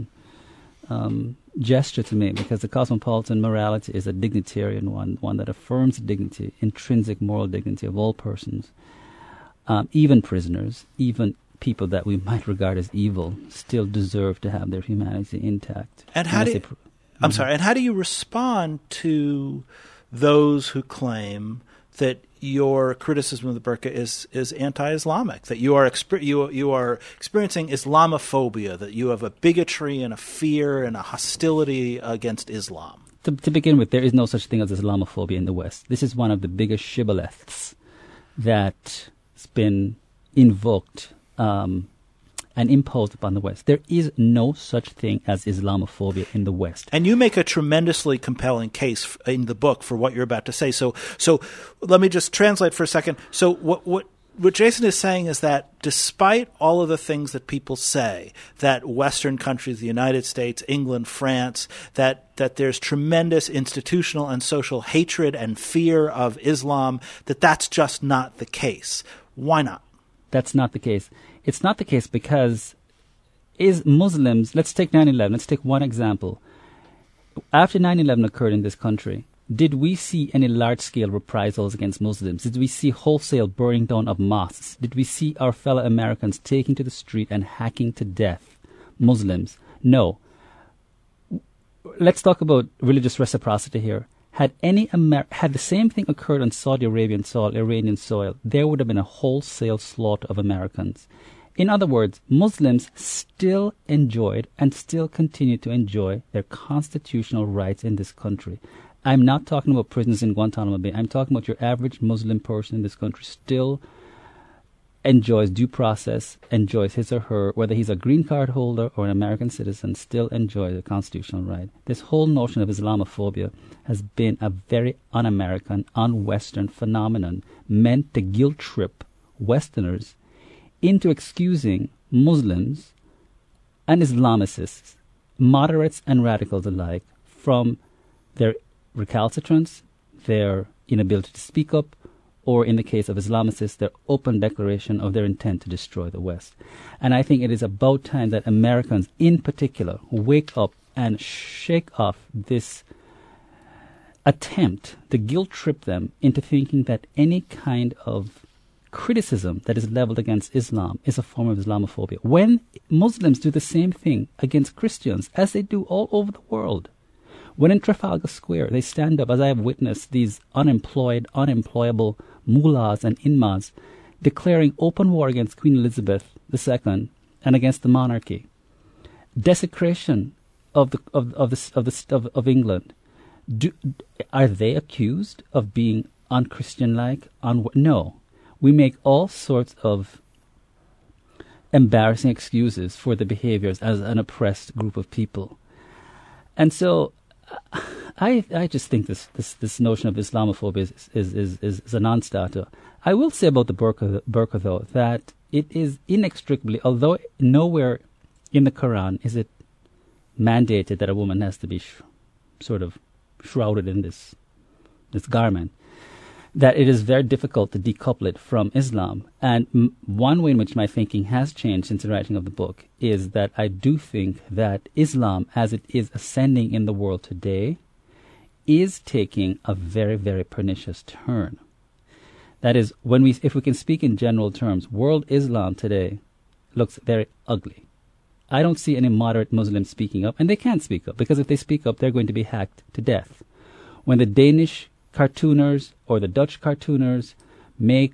gesture to me, because the cosmopolitan morality is a dignitarian one that affirms the dignity, intrinsic moral dignity of all persons, even prisoners, even people that we might regard as evil, still deserve to have their humanity intact. And how do you respond to those who claim that your criticism of the burqa is anti-Islamic, that you are experiencing Islamophobia, that you have a bigotry and a fear and a hostility against Islam? To begin with, there is no such thing as Islamophobia in the West. This is one of the biggest shibboleths that's been invoked and imposed upon the West. There is no such thing as Islamophobia in the West. And you make a tremendously compelling case in the book for what you're about to say. So let me just translate for a second. So what Jason is saying is that despite all of the things that people say, that Western countries, the United States, England, France, that there's tremendous institutional and social hatred and fear of Islam, that's just not the case. Why not? That's not the case. It's not the case because Muslims, let's take 9/11, let's take one example. After 9/11 occurred in this country, did we see any large-scale reprisals against Muslims? Did we see wholesale burning down of mosques? Did we see our fellow Americans taking to the street and hacking to death Muslims? No. Let's talk about religious reciprocity here. Had the same thing occurred on Saudi Arabian soil, Iranian soil, there would have been a wholesale slaughter of Americans. In other words, Muslims still enjoyed and still continue to enjoy their constitutional rights in this country. I'm not talking about prisoners in Guantanamo Bay. I'm talking about your average Muslim person in this country still enjoys due process, enjoys his or her, whether he's a green card holder or an American citizen, still enjoys the constitutional right. This whole notion of Islamophobia has been a very un-American, un-Western phenomenon meant to guilt trip Westerners into excusing Muslims and Islamicists, moderates and radicals alike, from their recalcitrance, their inability to speak up, or in the case of Islamicists, their open declaration of their intent to destroy the West. And I think it is about time that Americans in particular wake up and shake off this attempt to guilt trip them into thinking that any kind of criticism that is leveled against Islam is a form of Islamophobia. When Muslims do the same thing against Christians, as they do all over the world, when in Trafalgar Square they stand up, as I have witnessed, these unemployable mullahs and imams declaring open war against Queen Elizabeth II and against the monarchy, desecration of England. Are they accused of being unchristian-like? No. We make all sorts of embarrassing excuses for the behaviors as an oppressed group of people. And so I just think this notion of Islamophobia is a non-starter. I will say about the burqa, though, that it is inextricably, although nowhere in the Quran is it mandated that a woman has to be sort of shrouded in this garment, that it is very difficult to decouple it from Islam. And one way in which my thinking has changed since the writing of the book is that I do think that Islam, as it is ascending in the world today, is taking a very, very pernicious turn. That is, if we can speak in general terms, world Islam today looks very ugly. I don't see any moderate Muslims speaking up, and they can't speak up, because if they speak up, they're going to be hacked to death. When the Danish cartooners or the Dutch cartooners make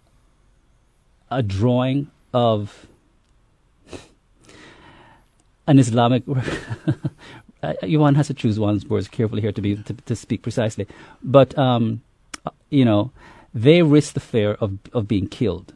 a drawing of an Islamic one has to choose one's words carefully here to speak precisely, but they risk the fear of being killed.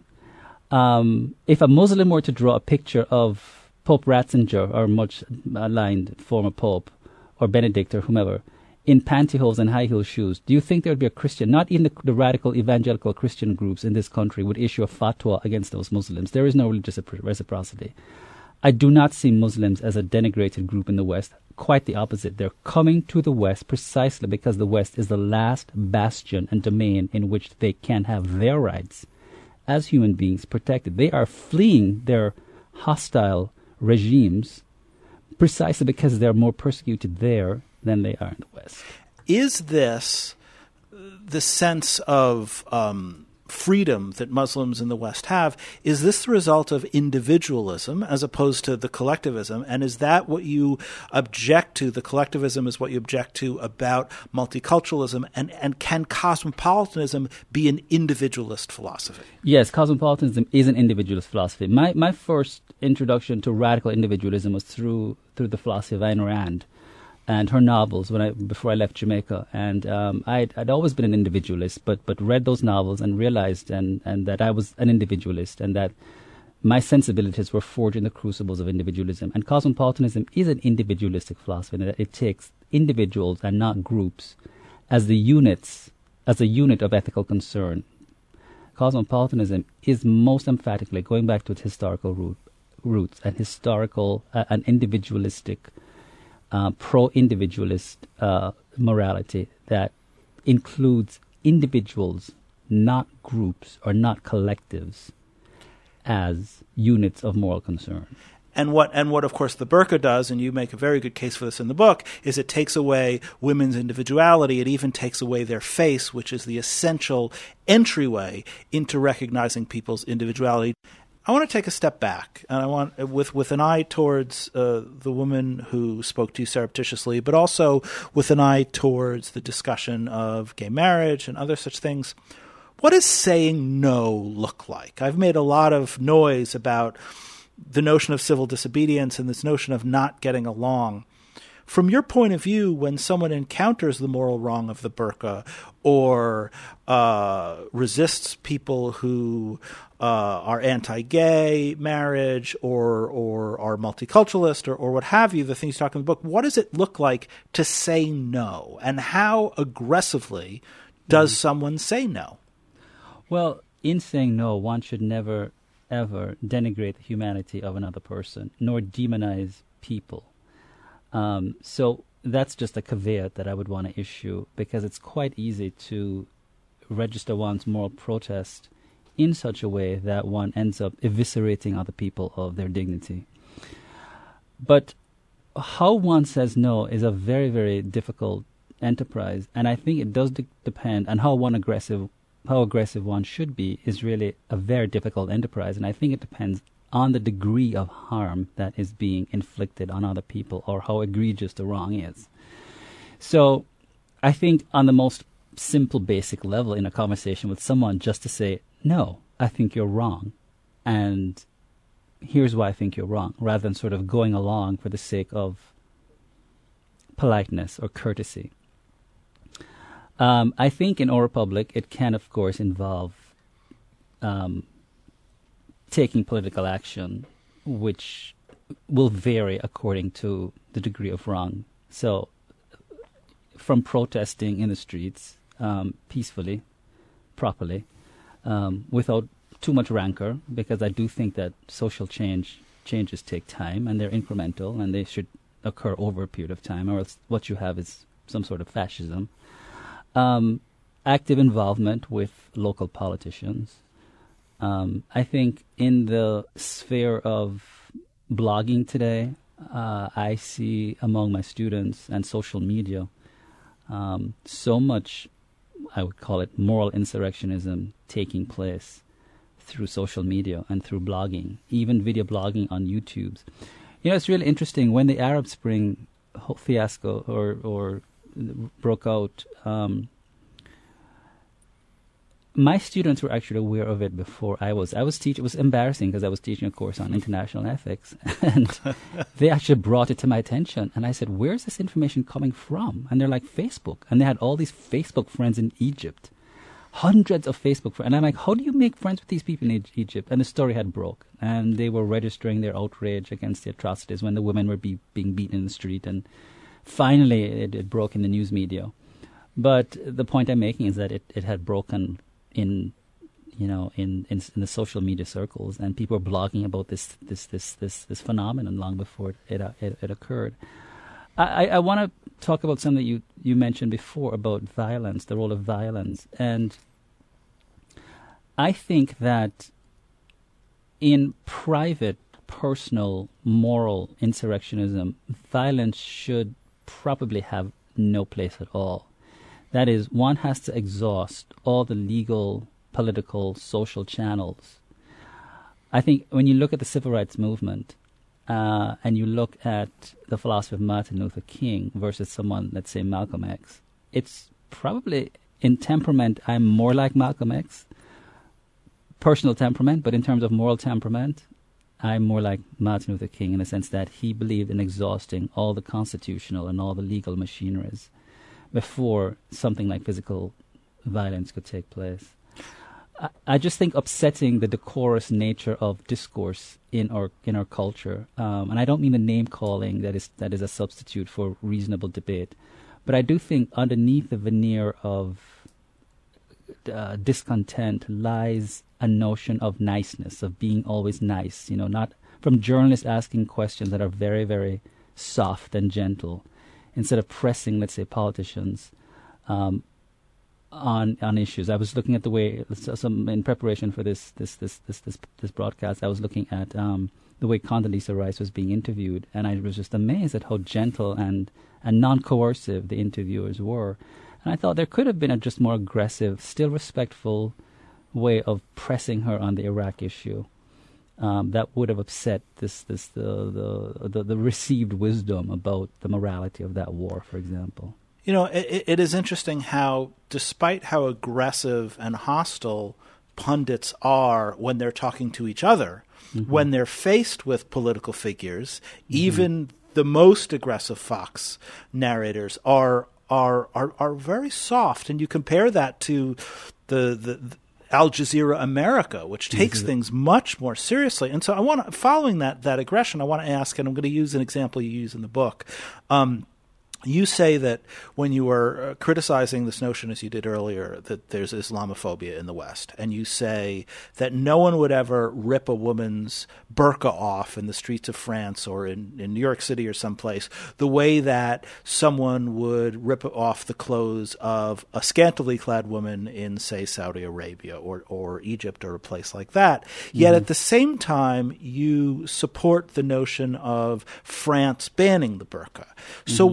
If a Muslim were to draw a picture of Pope Ratzinger, or much maligned former Pope, or Benedict, or whomever, in pantyhose and high heel shoes, do you think there would be a Christian, not even the radical evangelical Christian groups in this country, would issue a fatwa against those Muslims? There is no religious reciprocity. I do not see Muslims as a denigrated group in the West. Quite the opposite. They're coming to the West precisely because the West is the last bastion and domain in which they can have their rights as human beings protected. They are fleeing their hostile regimes precisely because they're more persecuted there than they are in the West. Is this the sense of freedom that Muslims in the West have? Is this the result of individualism as opposed to the collectivism? And is that what you object to? The collectivism is what you object to about multiculturalism. And can cosmopolitanism be an individualist philosophy? Yes, cosmopolitanism is an individualist philosophy. My first introduction to radical individualism was through the philosophy of Ayn Rand and her novels before I left Jamaica. And I'd always been an individualist, but read those novels and realized and that I was an individualist, and that my sensibilities were forged in the crucibles of individualism. And cosmopolitanism is an individualistic philosophy, and that it takes individuals and not groups as a unit of ethical concern. Cosmopolitanism is most emphatically going back to its historical roots and an individualistic, pro-individualist morality that includes individuals, not groups or not collectives, as units of moral concern. And what, of course, the burqa does, and you make a very good case for this in the book, is it takes away women's individuality. It even takes away their face, which is the essential entryway into recognizing people's individuality. I want to take a step back, and I want, with an eye towards the woman who spoke to you surreptitiously, but also with an eye towards the discussion of gay marriage and other such things. What does saying no look like? I've made a lot of noise about the notion of civil disobedience and this notion of not getting along. From your point of view, when someone encounters the moral wrong of the burqa or resists people who are anti-gay marriage or are multiculturalist or what have you, the things you talk in the book, what does it look like to say no? And how aggressively does someone say no? Well, in saying no, one should never, ever denigrate the humanity of another person, nor demonize people. So that's just a caveat that I would want to issue, because it's quite easy to register one's moral protest in such a way that one ends up eviscerating other people of their dignity. But how one says no is a very, very difficult enterprise, and I think it does depend on how one how aggressive one should be is really a very difficult enterprise, and I think it depends on the degree of harm that is being inflicted on other people or how egregious the wrong is. So I think on the most simple, basic level in a conversation with someone, just to say, no, I think you're wrong, and here's why I think you're wrong, rather than sort of going along for the sake of politeness or courtesy. I think in Oral Public it can, of course, involve taking political action, which will vary according to the degree of wrong. So from protesting in the streets peacefully, properly, without too much rancor, because I do think that social changes take time and they're incremental and they should occur over a period of time, or else what you have is some sort of fascism. Active involvement with local politicians. I think in the sphere of blogging today, I see among my students and social media so much, I would call it moral insurrectionism, taking place through social media and through blogging, even video blogging on YouTube. You know, it's really interesting when the Arab Spring fiasco or broke out. My students were actually aware of it before I was. It was embarrassing because I was teaching a course on international ethics, and they actually brought it to my attention. And I said, "Where's this information coming from?" And they're like, "Facebook." And they had all these Facebook friends in Egypt, hundreds of Facebook friends. And I'm like, "How do you make friends with these people in Egypt?" And the story had broke, and they were registering their outrage against the atrocities when the women were being beaten in the street. And finally, it broke in the news media. But the point I'm making is that it had broken in the social media circles, and people were blogging about this phenomenon long before it occurred. I want to talk about something that you mentioned before about violence, the role of violence, and I think that in private, personal, moral insurrectionism, violence should probably have no place at all. That is, one has to exhaust all the legal, political, social channels. I think when you look at the civil rights movement and you look at the philosophy of Martin Luther King versus someone, let's say Malcolm X, it's probably in temperament, I'm more like Malcolm X, personal temperament, but in terms of moral temperament, I'm more like Martin Luther King in the sense that he believed in exhausting all the constitutional and all the legal machineries before something like physical violence could take place. I just think upsetting the decorous nature of discourse in our culture, and I don't mean the name calling that is a substitute for reasonable debate, but I do think underneath the veneer of discontent lies a notion of niceness, of being always nice. You know, not from journalists asking questions that are very, very soft and gentle, instead of pressing, let's say, politicians on issues. I was looking at the way, in preparation for this broadcast, I was looking at the way Condoleezza Rice was being interviewed, and I was just amazed at how gentle and non-coercive the interviewers were. And I thought there could have been a just more aggressive, still respectful way of pressing her on the Iraq issue. That would have upset the received wisdom about the morality of that war, for example. You know, it is interesting how, despite how aggressive and hostile pundits are when they're talking to each other, mm-hmm. when they're faced with political figures, mm-hmm. even the most aggressive Fox narrators are very soft. And you compare that to the Al Jazeera America, which takes things much more seriously. And so following that aggression, I want to ask, and I'm going to use an example you use in the book. You say that when you were criticizing this notion, as you did earlier, that there's Islamophobia in the West, and you say that no one would ever rip a woman's burqa off in the streets of France or in New York City or someplace the way that someone would rip off the clothes of a scantily clad woman in, say, Saudi Arabia or Egypt or a place like that. Mm-hmm. Yet at the same time, you support the notion of France banning the burqa. So what's the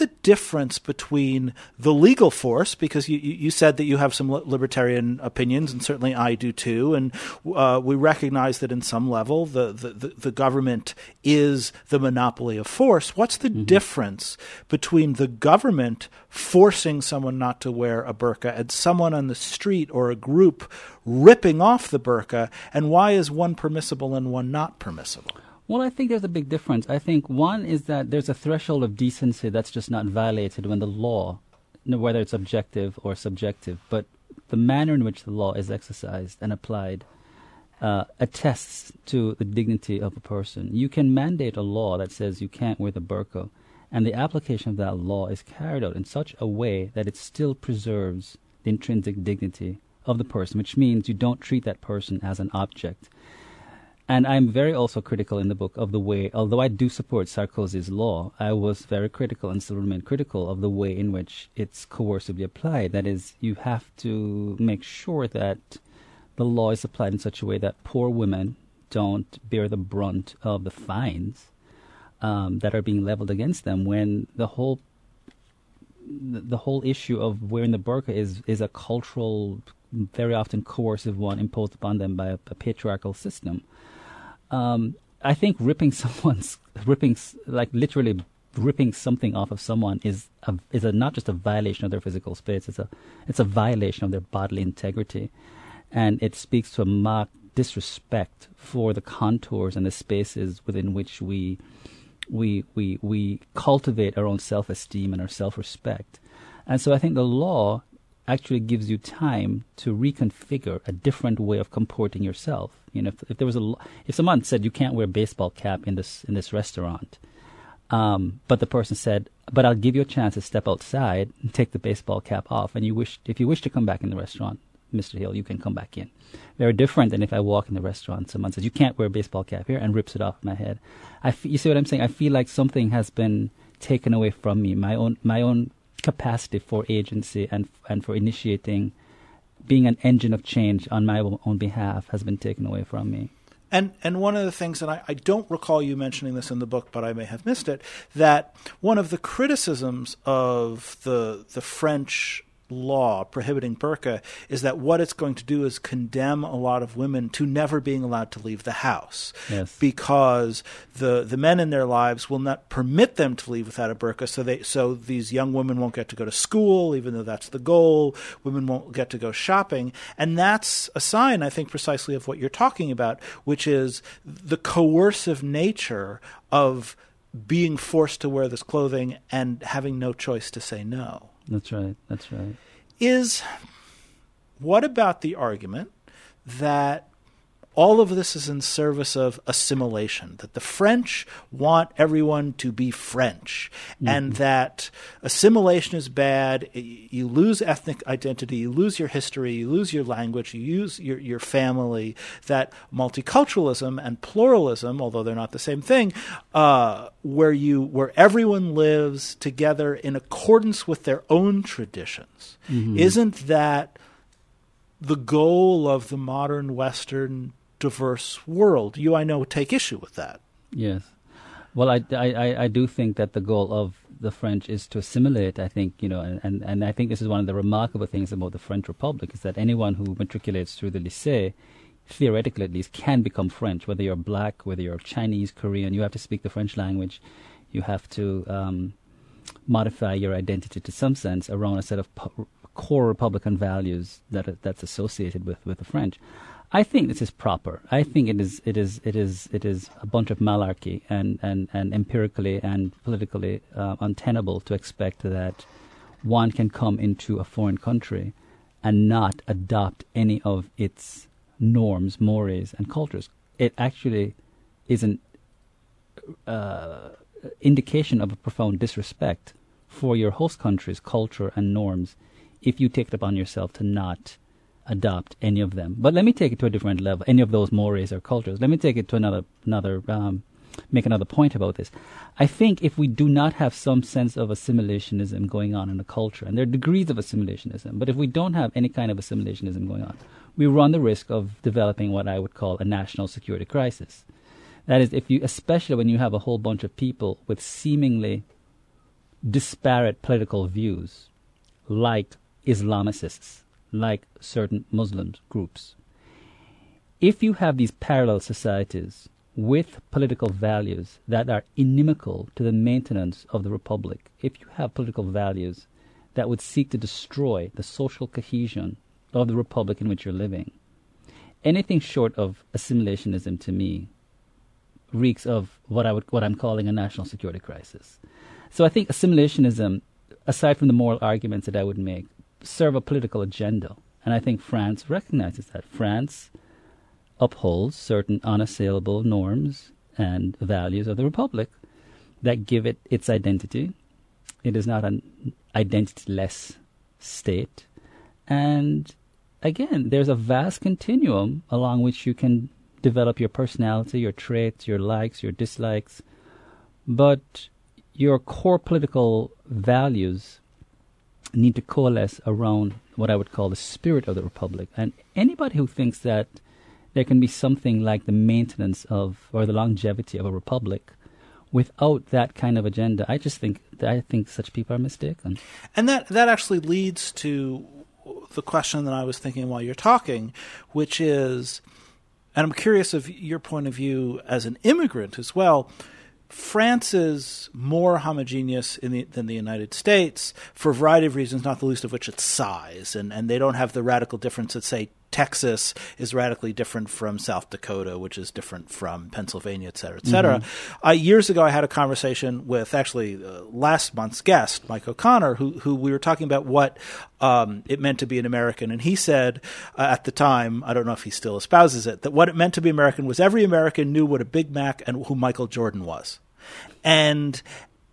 difference between the legal force, because you said that you have some libertarian opinions, and certainly I do too, and we recognize that in some level the government is the monopoly of force. What's the difference between the government forcing someone not to wear a burqa and someone on the street or a group ripping off the burqa, and why is one permissible and one not permissible? Well, I think there's a big difference. I think one is that there's a threshold of decency that's just not violated when the law, whether it's objective or subjective, but the manner in which the law is exercised and applied attests to the dignity of a person. You can mandate a law that says you can't wear the burqa, and the application of that law is carried out in such a way that it still preserves the intrinsic dignity of the person, which means you don't treat that person as an object. And I'm very also critical in the book of the way, although I do support Sarkozy's law, I was very critical and still remain critical of the way in which it's coercively applied. That is, you have to make sure that the law is applied in such a way that poor women don't bear the brunt of the fines that are being leveled against them, when the whole issue of wearing the burqa is a cultural, very often coercive one imposed upon them by a patriarchal system. I think literally ripping something off of someone is not just a violation of their physical space. It's a violation of their bodily integrity, and it speaks to a marked disrespect for the contours and the spaces within which we cultivate our own self-esteem and our self-respect. And so I think the law actually gives you time to reconfigure a different way of comporting yourself. You know, if someone said you can't wear a baseball cap in this restaurant, but the person said, "But I'll give you a chance to step outside and take the baseball cap off, and if you wish to come back in the restaurant, Mr. Hill, you can come back in." Very different than if I walk in the restaurant, someone says, "You can't wear a baseball cap here," and rips it off my head. You see what I'm saying? I feel like something has been taken away from me. My own capacity for agency and for initiating, being an engine of change on my own behalf has been taken away from me. And one of the things, and I don't recall you mentioning this in the book, but I may have missed it, that one of the criticisms of the French law prohibiting burqa is that what it's going to do is condemn a lot of women to never being allowed to leave the house. Yes. Because the men in their lives will not permit them to leave without a burqa, so these young women won't get to go to school, even though that's the goal. Women won't get to go shopping. And that's a sign, I think, precisely of what you're talking about, which is the coercive nature of being forced to wear this clothing and having no choice to say no. That's right. What about the argument that all of this is in service of assimilation, that the French want everyone to be French, and that assimilation is bad, you lose ethnic identity, you lose your history, you lose your language, you lose your family, that multiculturalism and pluralism, although they're not the same thing, where everyone lives together in accordance with their own traditions, isn't that the goal of the modern Western diverse world? You, I know, take issue with that. Yes. Well, I do think that the goal of the French is to assimilate. I think, and I think this is one of the remarkable things about the French Republic, is that anyone who matriculates through the lycée, theoretically at least, can become French, whether you're black, whether you're Chinese, Korean. You have to speak the French language. You have to modify your identity to some sense around a set of core Republican values that's associated with the French. I think this is proper. I think it is a bunch of malarkey and empirically and politically untenable to expect that one can come into a foreign country and not adopt any of its norms, mores, and cultures. It actually is an indication of a profound disrespect for your host country's culture and norms if you take it upon yourself to not adopt any of them. But let me take it to a different level, any of those mores or cultures. Let me take it to make another point about this. I think if we do not have some sense of assimilationism going on in a culture, and there are degrees of assimilationism, but if we don't have any kind of assimilationism going on, we run the risk of developing what I would call a national security crisis. That is, especially when you have a whole bunch of people with seemingly disparate political views, like Islamicists, like certain Muslim groups. If you have these parallel societies with political values that are inimical to the maintenance of the republic, if you have political values that would seek to destroy the social cohesion of the republic in which you're living, anything short of assimilationism to me reeks of what I'm calling a national security crisis. So I think assimilationism, aside from the moral arguments that I would make, serve a political agenda. And I think France recognizes that. France upholds certain unassailable norms and values of the republic that give it its identity. It is not an identityless state. And again, there's a vast continuum along which you can develop your personality, your traits, your likes, your dislikes. But your core political values need to coalesce around what I would call the spirit of the republic. And anybody who thinks that there can be something like the maintenance of or the longevity of a republic without that kind of agenda, I think such people are mistaken. And that actually leads to the question that I was thinking while you're talking, which is, and I'm curious of your point of view as an immigrant as well, France is more homogeneous than the United States for a variety of reasons, not the least of which its size. And they don't have the radical difference that, say, Texas is radically different from South Dakota, which is different from Pennsylvania, et cetera, et cetera. Mm-hmm. Years ago, I had a conversation with actually last month's guest, Mike O'Connor, who we were talking about what it meant to be an American. And he said at the time, I don't know if he still espouses it, that what it meant to be American was every American knew what a Big Mac and who Michael Jordan was. And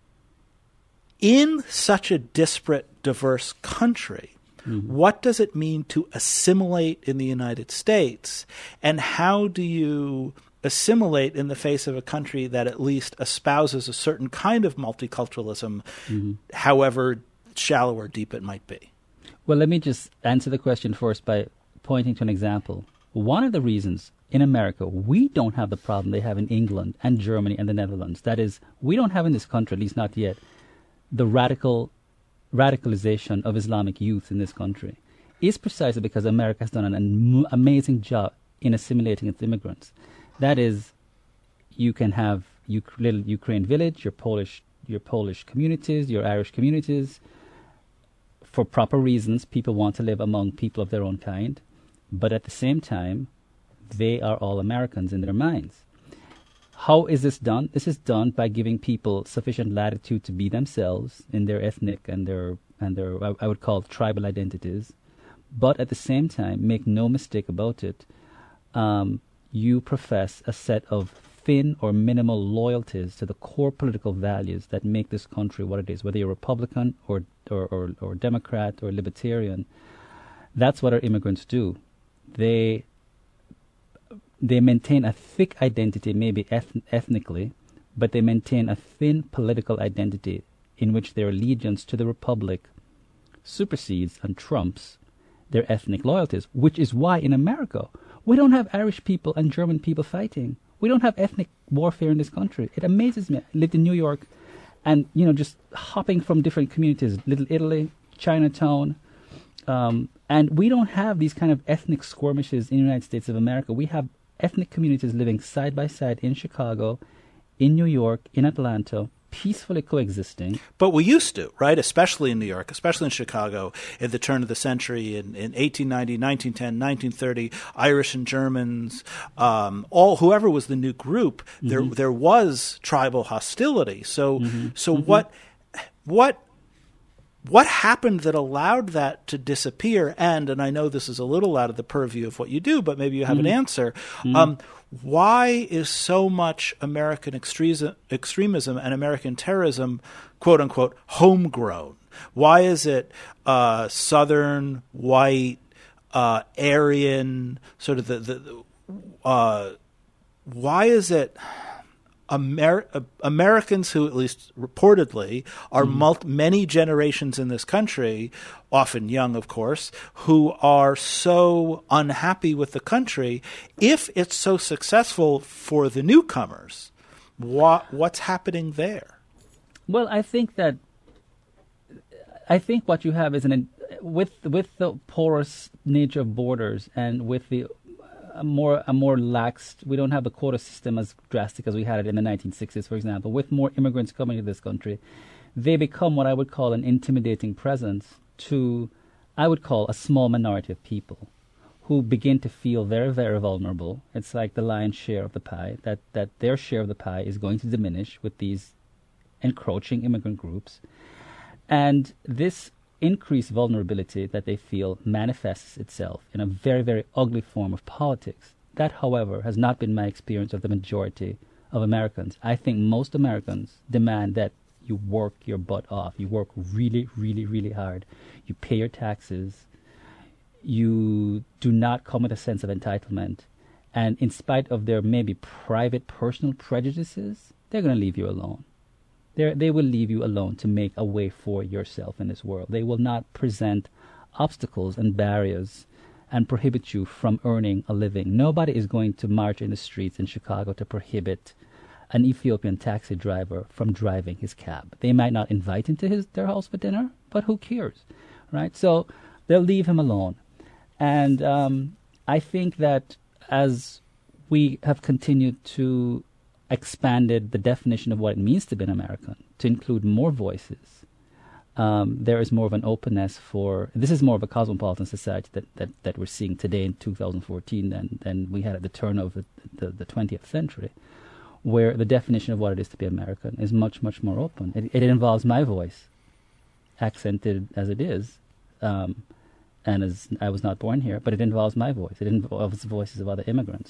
in such a disparate, diverse country, what does it mean to assimilate in the United States? And how do you assimilate in the face of a country that at least espouses a certain kind of multiculturalism, however shallow or deep it might be? Well, let me just answer the question first by pointing to an example. One of the reasons in America we don't have the problem they have in England and Germany and the Netherlands, that is, we don't have in this country, at least not yet, the radicalization of Islamic youth in this country, is precisely because America has done an amazing job in assimilating its immigrants. That is, you can have little Ukraine village, your Polish communities, your Irish communities. For proper reasons, people want to live among people of their own kind, but at the same time, they are all Americans in their minds. How is this done? This is done by giving people sufficient latitude to be themselves in their ethnic and their I would call tribal identities, but at the same time, make no mistake about it, you profess a set of thin or minimal loyalties to the core political values that make this country what it is, whether you're Republican or Democrat or Libertarian. That's what our immigrants do. They maintain a thick identity, maybe ethnically, but they maintain a thin political identity in which their allegiance to the republic supersedes and trumps their ethnic loyalties, which is why in America we don't have Irish people and German people fighting. We don't have ethnic warfare in this country. It amazes me. I lived in New York and, just hopping from different communities, Little Italy, Chinatown, and we don't have these kind of ethnic skirmishes in the United States of America. We have ethnic communities living side by side in Chicago, in New York, in Atlanta, peacefully coexisting. But we used to, right? Especially in New York, especially in Chicago, at the turn of the century, in 1890, 1910, 1930, Irish and Germans, whoever was the new group, there was tribal hostility. So what happened that allowed that to disappear? And I know this is a little out of the purview of what you do, but maybe you have an answer. Why is so much American extremism and American terrorism, quote unquote, homegrown? Why is it Southern, white, Aryan, sort of why is it Americans who, at least reportedly, are many generations in this country, often young, of course, who are so unhappy with the country? If it's so successful for the newcomers, what's happening there? Well, I think that I think what you have is with the porous nature of borders and with the a more laxed, we don't have the quota system as drastic as we had it in the 1960s, for example. With more immigrants coming to this country, they become what I would call an intimidating presence to, I would call, a small minority of people who begin to feel very, very vulnerable. It's like the lion's share of the pie, that their share of the pie is going to diminish with these encroaching immigrant groups. And this increased vulnerability that they feel manifests itself in a very, very ugly form of politics. That, however, has not been my experience of the majority of Americans. I think most Americans demand that you work your butt off. You work really, really, really hard. You pay your taxes. You do not come with a sense of entitlement. And in spite of their maybe private, personal prejudices, they're going to leave you alone. They will leave you alone to make a way for yourself in this world. They will not present obstacles and barriers and prohibit you from earning a living. Nobody is going to march in the streets in Chicago to prohibit an Ethiopian taxi driver from driving his cab. They might not invite him to their house for dinner, but who cares, right? So they'll leave him alone. And I think that as we have continued to expanded the definition of what it means to be an American, to include more voices. There is more of an openness for, this is more of a cosmopolitan society that we're seeing today in 2014 than we had at the turn of the 20th century, where the definition of what it is to be American is much, much more open. It involves my voice, accented as it is, and as I was not born here, but it involves my voice. It involves the voices of other immigrants.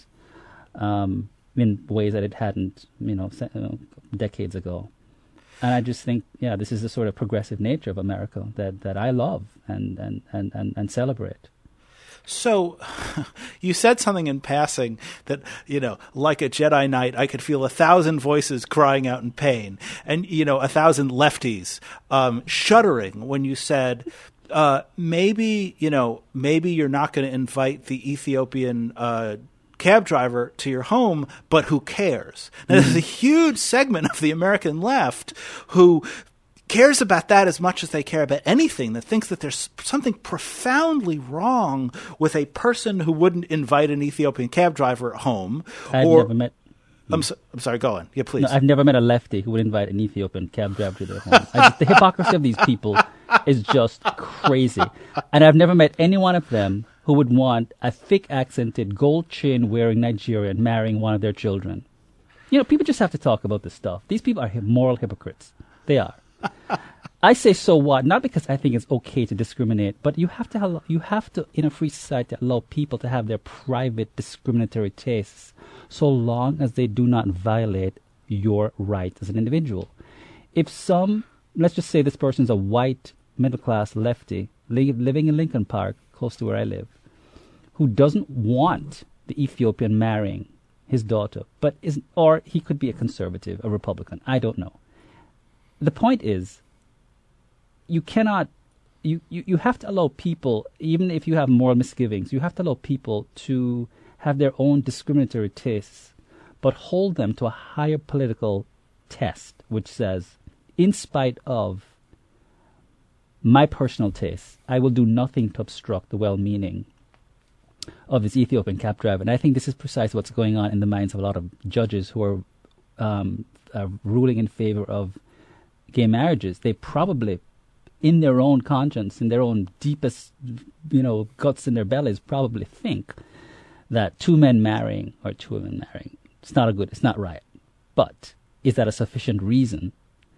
In ways that it hadn't, decades ago. And I just think, this is the sort of progressive nature of America that I love and celebrate. So you said something in passing that, like a Jedi Knight, I could feel 1,000 voices crying out in pain and, 1,000 lefties shuddering when you said, maybe you're not going to invite the Ethiopian cab driver to your home, but who cares? Now, there's a huge segment of the American left who cares about that as much as they care about anything, that thinks that there's something profoundly wrong with a person who wouldn't invite an Ethiopian cab driver home. I've never met... I'm sorry, go on. Yeah, please. No, I've never met a lefty who would invite an Ethiopian cab driver to their home. The hypocrisy of these people is just crazy. And I've never met any one of them who would want a thick-accented, gold chain-wearing Nigerian marrying one of their children. People just have to talk about this stuff. These people are moral hypocrites. They are. I say so what? Not because I think it's okay to discriminate, but you have to, in a free society, allow people to have their private discriminatory tastes so long as they do not violate your right as an individual. If let's just say this person's a white, middle-class lefty living in Lincoln Park, close to where I live, who doesn't want the Ethiopian marrying his daughter, or he could be a conservative, a Republican, I don't know. The point is, you cannot, you have to allow people, even if you have moral misgivings, you have to allow people to have their own discriminatory tastes, but hold them to a higher political test, which says, in spite of my personal tastes, I will do nothing to obstruct the well-meaning of this Ethiopian cab driver. And I think this is precisely what's going on in the minds of a lot of judges who are ruling in favor of gay marriages. They probably, in their own conscience, in their own deepest, guts in their bellies, probably think that two men marrying or two women marrying, it's not right. But is that a sufficient reason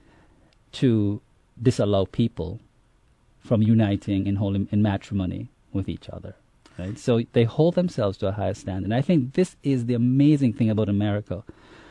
to disallow people from uniting in matrimony with each other? Right? So they hold themselves to a higher standard. And I think this is the amazing thing about America,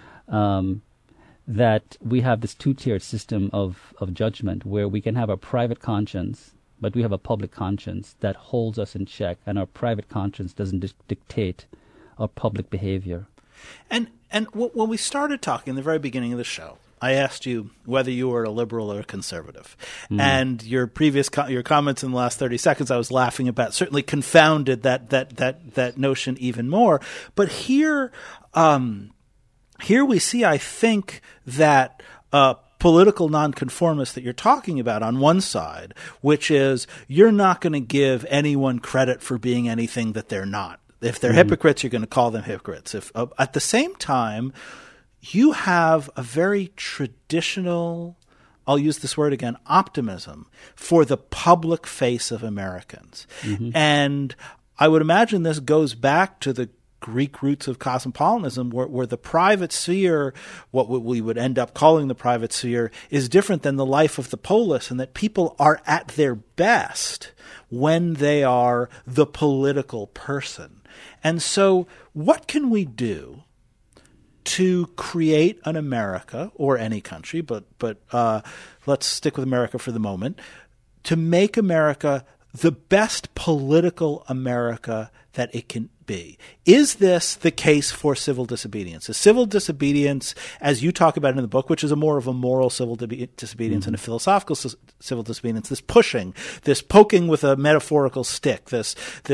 that we have this two-tiered system of judgment where we can have a private conscience, but we have a public conscience that holds us in check, and our private conscience doesn't dictate our public behavior. And when we started talking in the very beginning of the show, I asked you whether you were a liberal or a conservative. And your your comments in the last 30 seconds I was laughing about certainly confounded that notion even more. But here we see, I think, that political nonconformist that you're talking about on one side, which is you're not going to give anyone credit for being anything that they're not. If they're hypocrites, you're going to call them hypocrites. If at the same time, you have a very traditional, I'll use this word again, optimism for the public face of Americans. And I would imagine this goes back to the Greek roots of cosmopolitanism, where the private sphere, what we would end up calling the private sphere, is different than the life of the polis, and that people are at their best when they are the political person. And so what can we do to create an America, or any country, but let's stick with America for the moment, to make America the best political America that it can be? Is this the case for civil disobedience? Is civil disobedience, as you talk about in the book, which is more of a moral civil disobedience and a philosophical civil disobedience, this pushing, this poking with a metaphorical stick, this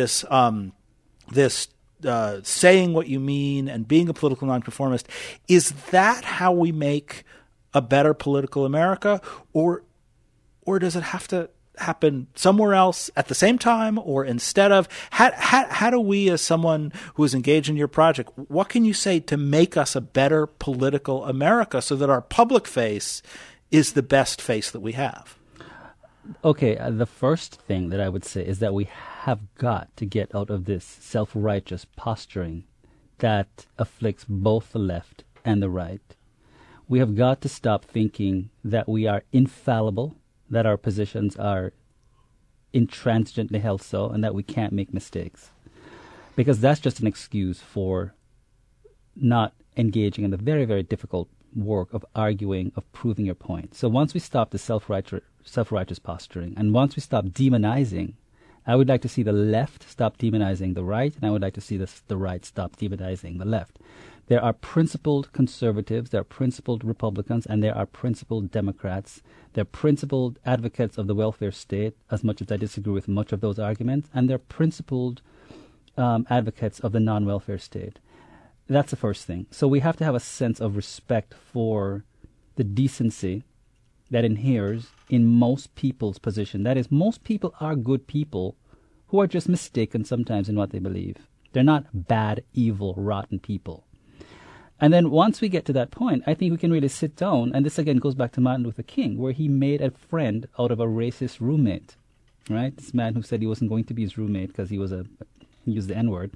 saying what you mean and being a political nonconformist, is that how we make a better political America, or does it have to happen somewhere else at the same time or instead of? How do we, as someone who is engaged in your project, what can you say to make us a better political America so that our public face is the best face that we have? Okay, the first thing that I would say is that we have got to get out of this self-righteous posturing that afflicts both the left and the right. We have got to stop thinking that we are infallible, that our positions are intransigently held so, and that we can't make mistakes. Because that's just an excuse for not engaging in the very, very difficult work of arguing, of proving your point. So once we stop the self-righteous posturing, and once we stop demonizing, I would like to see the left stop demonizing the right, and I would like to see the right stop demonizing the left. There are principled conservatives, there are principled Republicans, and there are principled Democrats. There are principled advocates of the welfare state, as much as I disagree with much of those arguments, and there are principled advocates of the non-welfare state. That's the first thing. So we have to have a sense of respect for the decency that inheres in most people's position. That is, most people are good people who are just mistaken sometimes in what they believe. They're not bad, evil, rotten people. And then once we get to that point, I think we can really sit down, and this again goes back to Martin Luther King, where he made a friend out of a racist roommate, right? This man who said he wasn't going to be his roommate because he used the N-word,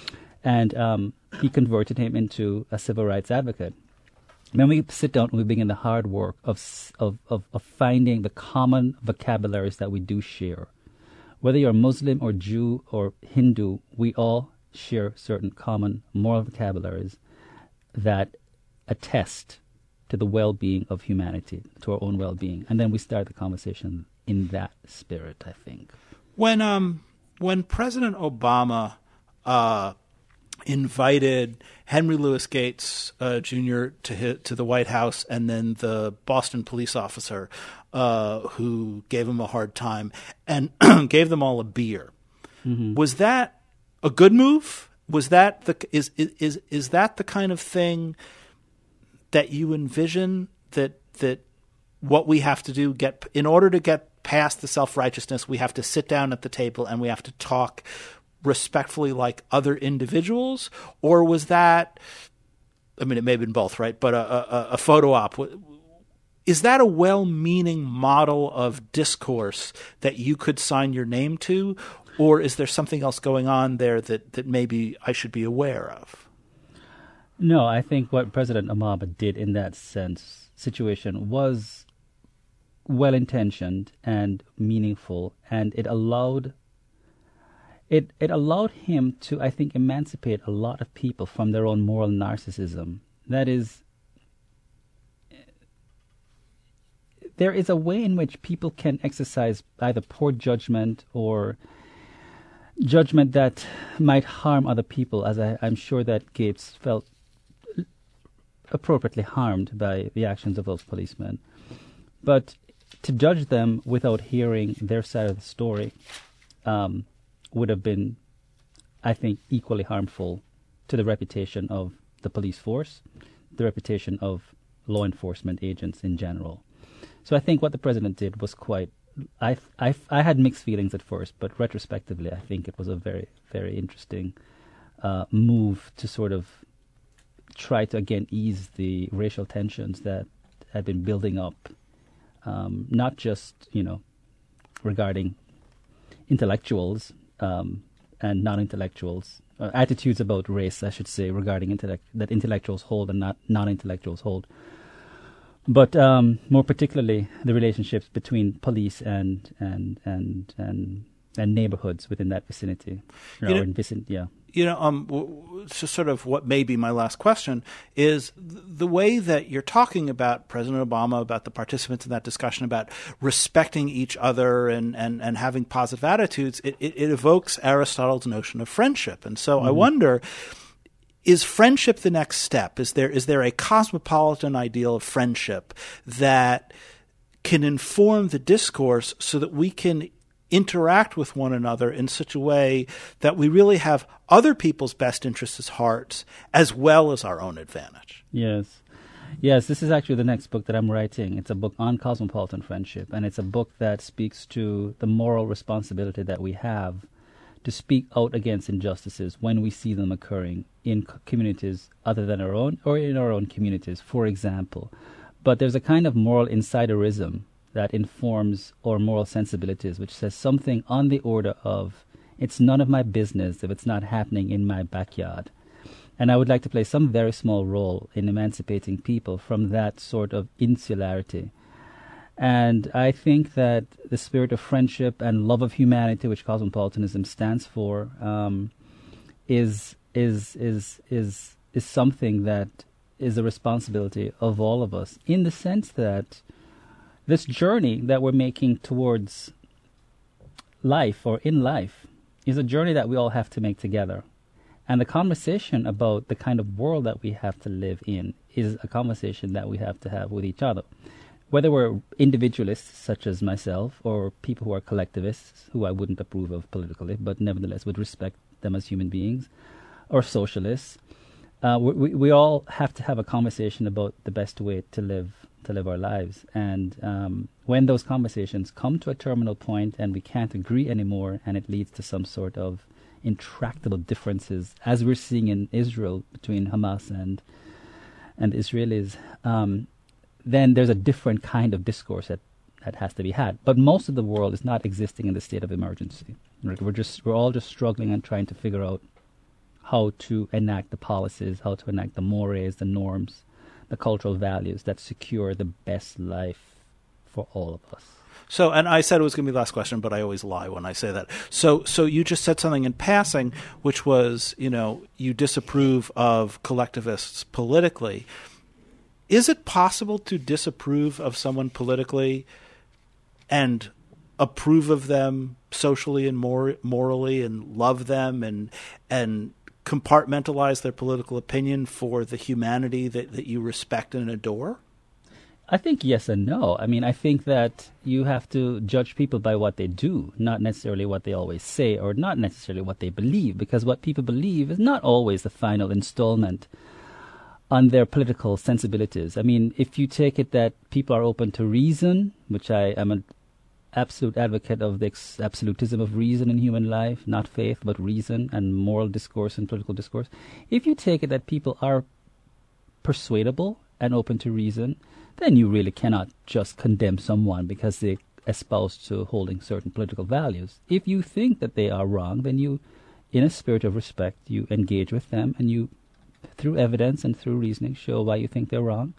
and he converted him into a civil rights advocate. When we sit down and we begin the hard work of finding the common vocabularies that we do share, whether you're Muslim or Jew or Hindu, we all share certain common moral vocabularies that attest to the well-being of humanity, to our own well-being. And then we start the conversation in that spirit, I think. When President Obama invited Henry Louis Gates Jr. to the White House, and then the Boston police officer who gave him a hard time and gave them all a beer, was that a good move? Was that is that the kind of thing that you envision that what we have to do in order to get past the self-righteousness, we have to sit down at the table and we have to talk respectfully like other individuals? Or was that, I mean, it may have been both, right? But a photo op. Is that a well-meaning model of discourse that you could sign your name to? Or is there something else going on there that maybe I should be aware of? No, I think what President Obama did in that situation was well-intentioned and meaningful, and it allowed him to, I think, emancipate a lot of people from their own moral narcissism. That is, there is a way in which people can exercise either poor judgment or judgment that might harm other people, as I'm sure that Gates felt appropriately harmed by the actions of those policemen. But to judge them without hearing their side of the story would have been, I think, equally harmful to the reputation of the police force, the reputation of law enforcement agents in general. So I think what the president did was quite. I had mixed feelings at first, but retrospectively, I think it was a very, very interesting move to sort of try to again ease the racial tensions that had been building up, not just regarding intellectuals and non-intellectuals, attitudes about race, I should say, regarding that intellectuals hold and not non-intellectuals hold. But more particularly, the relationships between police and neighborhoods within that vicinity. So sort of what may be my last question is the way that you're talking about President Obama, about the participants in that discussion, about respecting each other and having positive attitudes, it evokes Aristotle's notion of friendship. And so I wonder, is friendship the next step? Is there a cosmopolitan ideal of friendship that can inform the discourse so that we can interact with one another in such a way that we really have other people's best interests at heart as well as our own advantage? Yes, this is actually the next book that I'm writing. It's a book on cosmopolitan friendship, and it's a book that speaks to the moral responsibility that we have to speak out against injustices when we see them occurring in communities other than our own or in our own communities, for example. But there's a kind of moral insiderism that informs our moral sensibilities, which says something on the order of, it's none of my business if it's not happening in my backyard. And I would like to play some very small role in emancipating people from that sort of insularity. And I think that the spirit of friendship and love of humanity, which cosmopolitanism stands for, is something that is a responsibility of all of us, in the sense that this journey that we're making towards life or in life is a journey that we all have to make together. And the conversation about the kind of world that we have to live in is a conversation that we have to have with each other. Whether we're individualists, such as myself, or people who are collectivists, who I wouldn't approve of politically, but nevertheless would respect them as human beings, or socialists, we all have to have a conversation about the best way to live our lives. And when those conversations come to a terminal point and we can't agree anymore, and it leads to some sort of intractable differences, as we're seeing in Israel between Hamas and Israelis, then there's a different kind of discourse that has to be had. But most of the world is not existing in the state of emergency. We're all just struggling and trying to figure out how to enact the policies, how to enact the mores, the norms, the cultural values that secure the best life for all of us. So, and I said it was going to be the last question, but I always lie when I say that. So you just said something in passing, which was, you disapprove of collectivists politically. Is it possible to disapprove of someone politically and approve of them socially and morally and love them and compartmentalize their political opinion for the humanity that you respect and adore? I think yes and no. I mean, I think that you have to judge people by what they do, not necessarily what they always say, or not necessarily what they believe, because what people believe is not always the final installment on their political sensibilities. I mean, if you take it that people are open to reason, which I am an absolute advocate of the absolutism of reason in human life, not faith, but reason and moral discourse and political discourse. If you take it that people are persuadable and open to reason, then you really cannot just condemn someone because they espouse to holding certain political values. If you think that they are wrong, then you, in a spirit of respect, you engage with them and you, through evidence and through reasoning, show why you think they're wrong.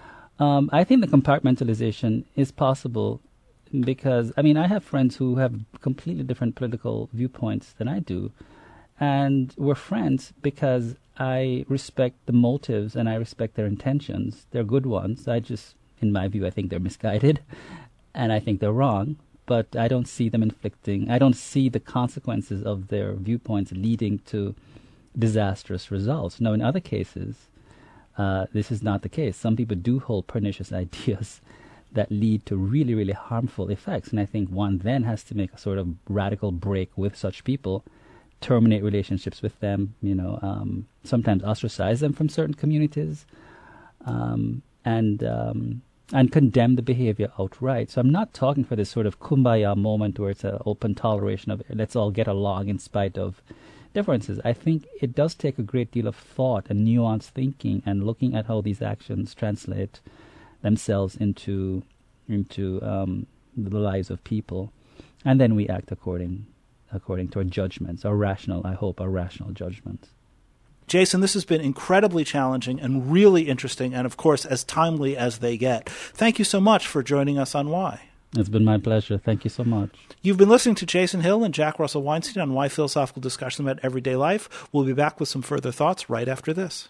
I think the compartmentalization is possible because, I mean, I have friends who have completely different political viewpoints than I do, and we're friends because I respect the motives and I respect their intentions. They're good ones. In my view, I think they're misguided and I think they're wrong, but I don't see them I don't see the consequences of their viewpoints leading to disastrous results. Now, in other cases, this is not the case. Some people do hold pernicious ideas that lead to really, really harmful effects. And I think one then has to make a sort of radical break with such people, terminate relationships with them, sometimes ostracize them from certain communities. and condemn the behavior outright. So I'm not talking for this sort of kumbaya moment where it's an open toleration of let's all get along in spite of differences. I think it does take a great deal of thought and nuanced thinking and looking at how these actions translate themselves into the lives of people, and then we act according to our judgments, our rational judgments. Jason, this has been incredibly challenging and really interesting, and of course, as timely as they get. Thank you so much for joining us on Why. It's been my pleasure. Thank you so much. You've been listening to Jason Hill and Jack Russell Weinstein on Why Philosophical Discussions About Everyday Life. We'll be back with some further thoughts right after this.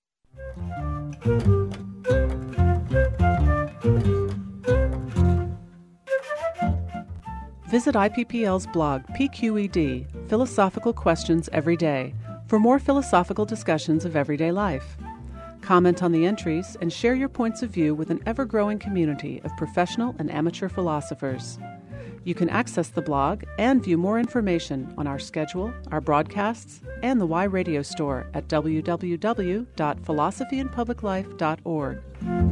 Visit IPPL's blog, PQED, Philosophical Questions Every Day, for more philosophical discussions of everyday life. Comment on the entries and share your points of view with an ever-growing community of professional and amateur philosophers. You can access the blog and view more information on our schedule, our broadcasts, and the Y Radio store at www.philosophyinpubliclife.org.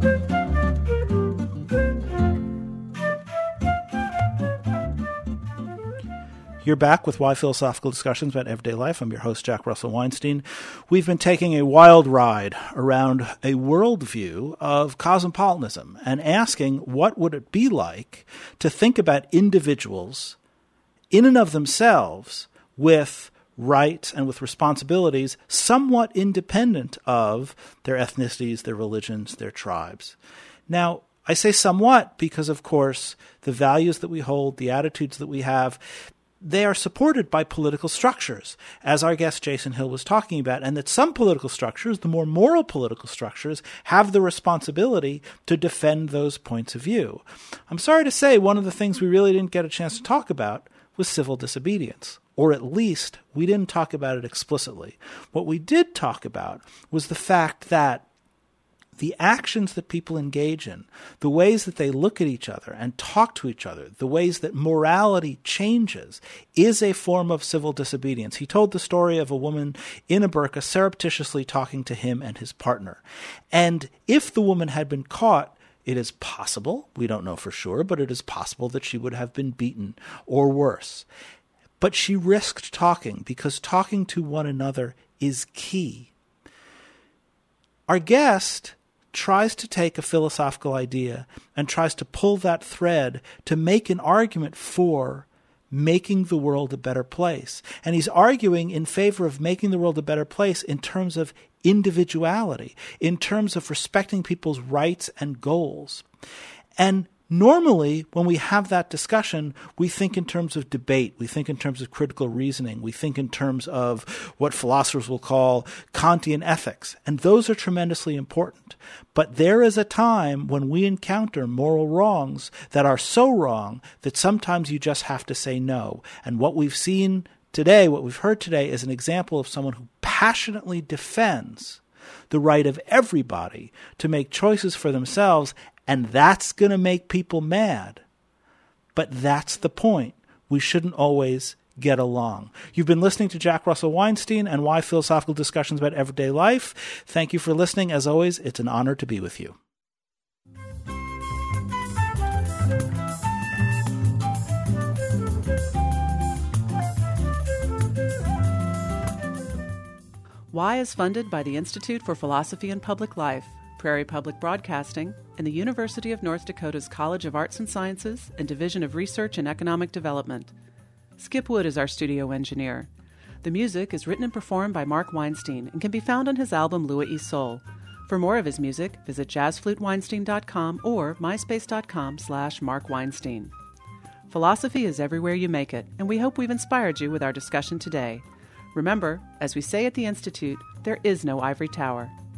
You're back with Why Philosophical Discussions About Everyday Life. I'm your host, Jack Russell Weinstein. We've been taking a wild ride around a worldview of cosmopolitanism and asking what would it be like to think about individuals in and of themselves with rights and with responsibilities somewhat independent of their ethnicities, their religions, their tribes. Now, I say somewhat because, of course, the values that we hold, the attitudes that we have, they are supported by political structures, as our guest Jason Hill was talking about, and that some political structures, the more moral political structures, have the responsibility to defend those points of view. I'm sorry to say one of the things we really didn't get a chance to talk about was civil disobedience, or at least we didn't talk about it explicitly. What we did talk about was the fact that the actions that people engage in, the ways that they look at each other and talk to each other, the ways that morality changes, is a form of civil disobedience. He told the story of a woman in a burqa surreptitiously talking to him and his partner. And if the woman had been caught, it is possible, we don't know for sure, but it is possible that she would have been beaten or worse. But she risked talking because talking to one another is key. Our guest tries to take a philosophical idea and tries to pull that thread to make an argument for making the world a better place. And he's arguing in favor of making the world a better place in terms of individuality, in terms of respecting people's rights and goals. And normally, when we have that discussion, we think in terms of debate. We think in terms of critical reasoning. We think in terms of what philosophers will call Kantian ethics. And those are tremendously important. But there is a time when we encounter moral wrongs that are so wrong that sometimes you just have to say no. And what we've seen today, what we've heard today, is an example of someone who passionately defends the right of everybody to make choices for themselves. And that's going to make people mad. But that's the point. We shouldn't always get along. You've been listening to Jack Russell Weinstein and Why Philosophical Discussions About Everyday Life. Thank you for listening. As always, it's an honor to be with you. Why is funded by the Institute for Philosophy and Public Life, Prairie Public Broadcasting, and the University of North Dakota's College of Arts and Sciences and Division of Research and Economic Development. Skip Wood is our studio engineer. The music is written and performed by Mark Weinstein and can be found on his album Lua y Sol. For more of his music, visit jazzfluteweinstein.com or myspace.com/Mark Weinstein. Philosophy is everywhere you make it, and we hope we've inspired you with our discussion today. Remember, as we say at the Institute, there is no ivory tower.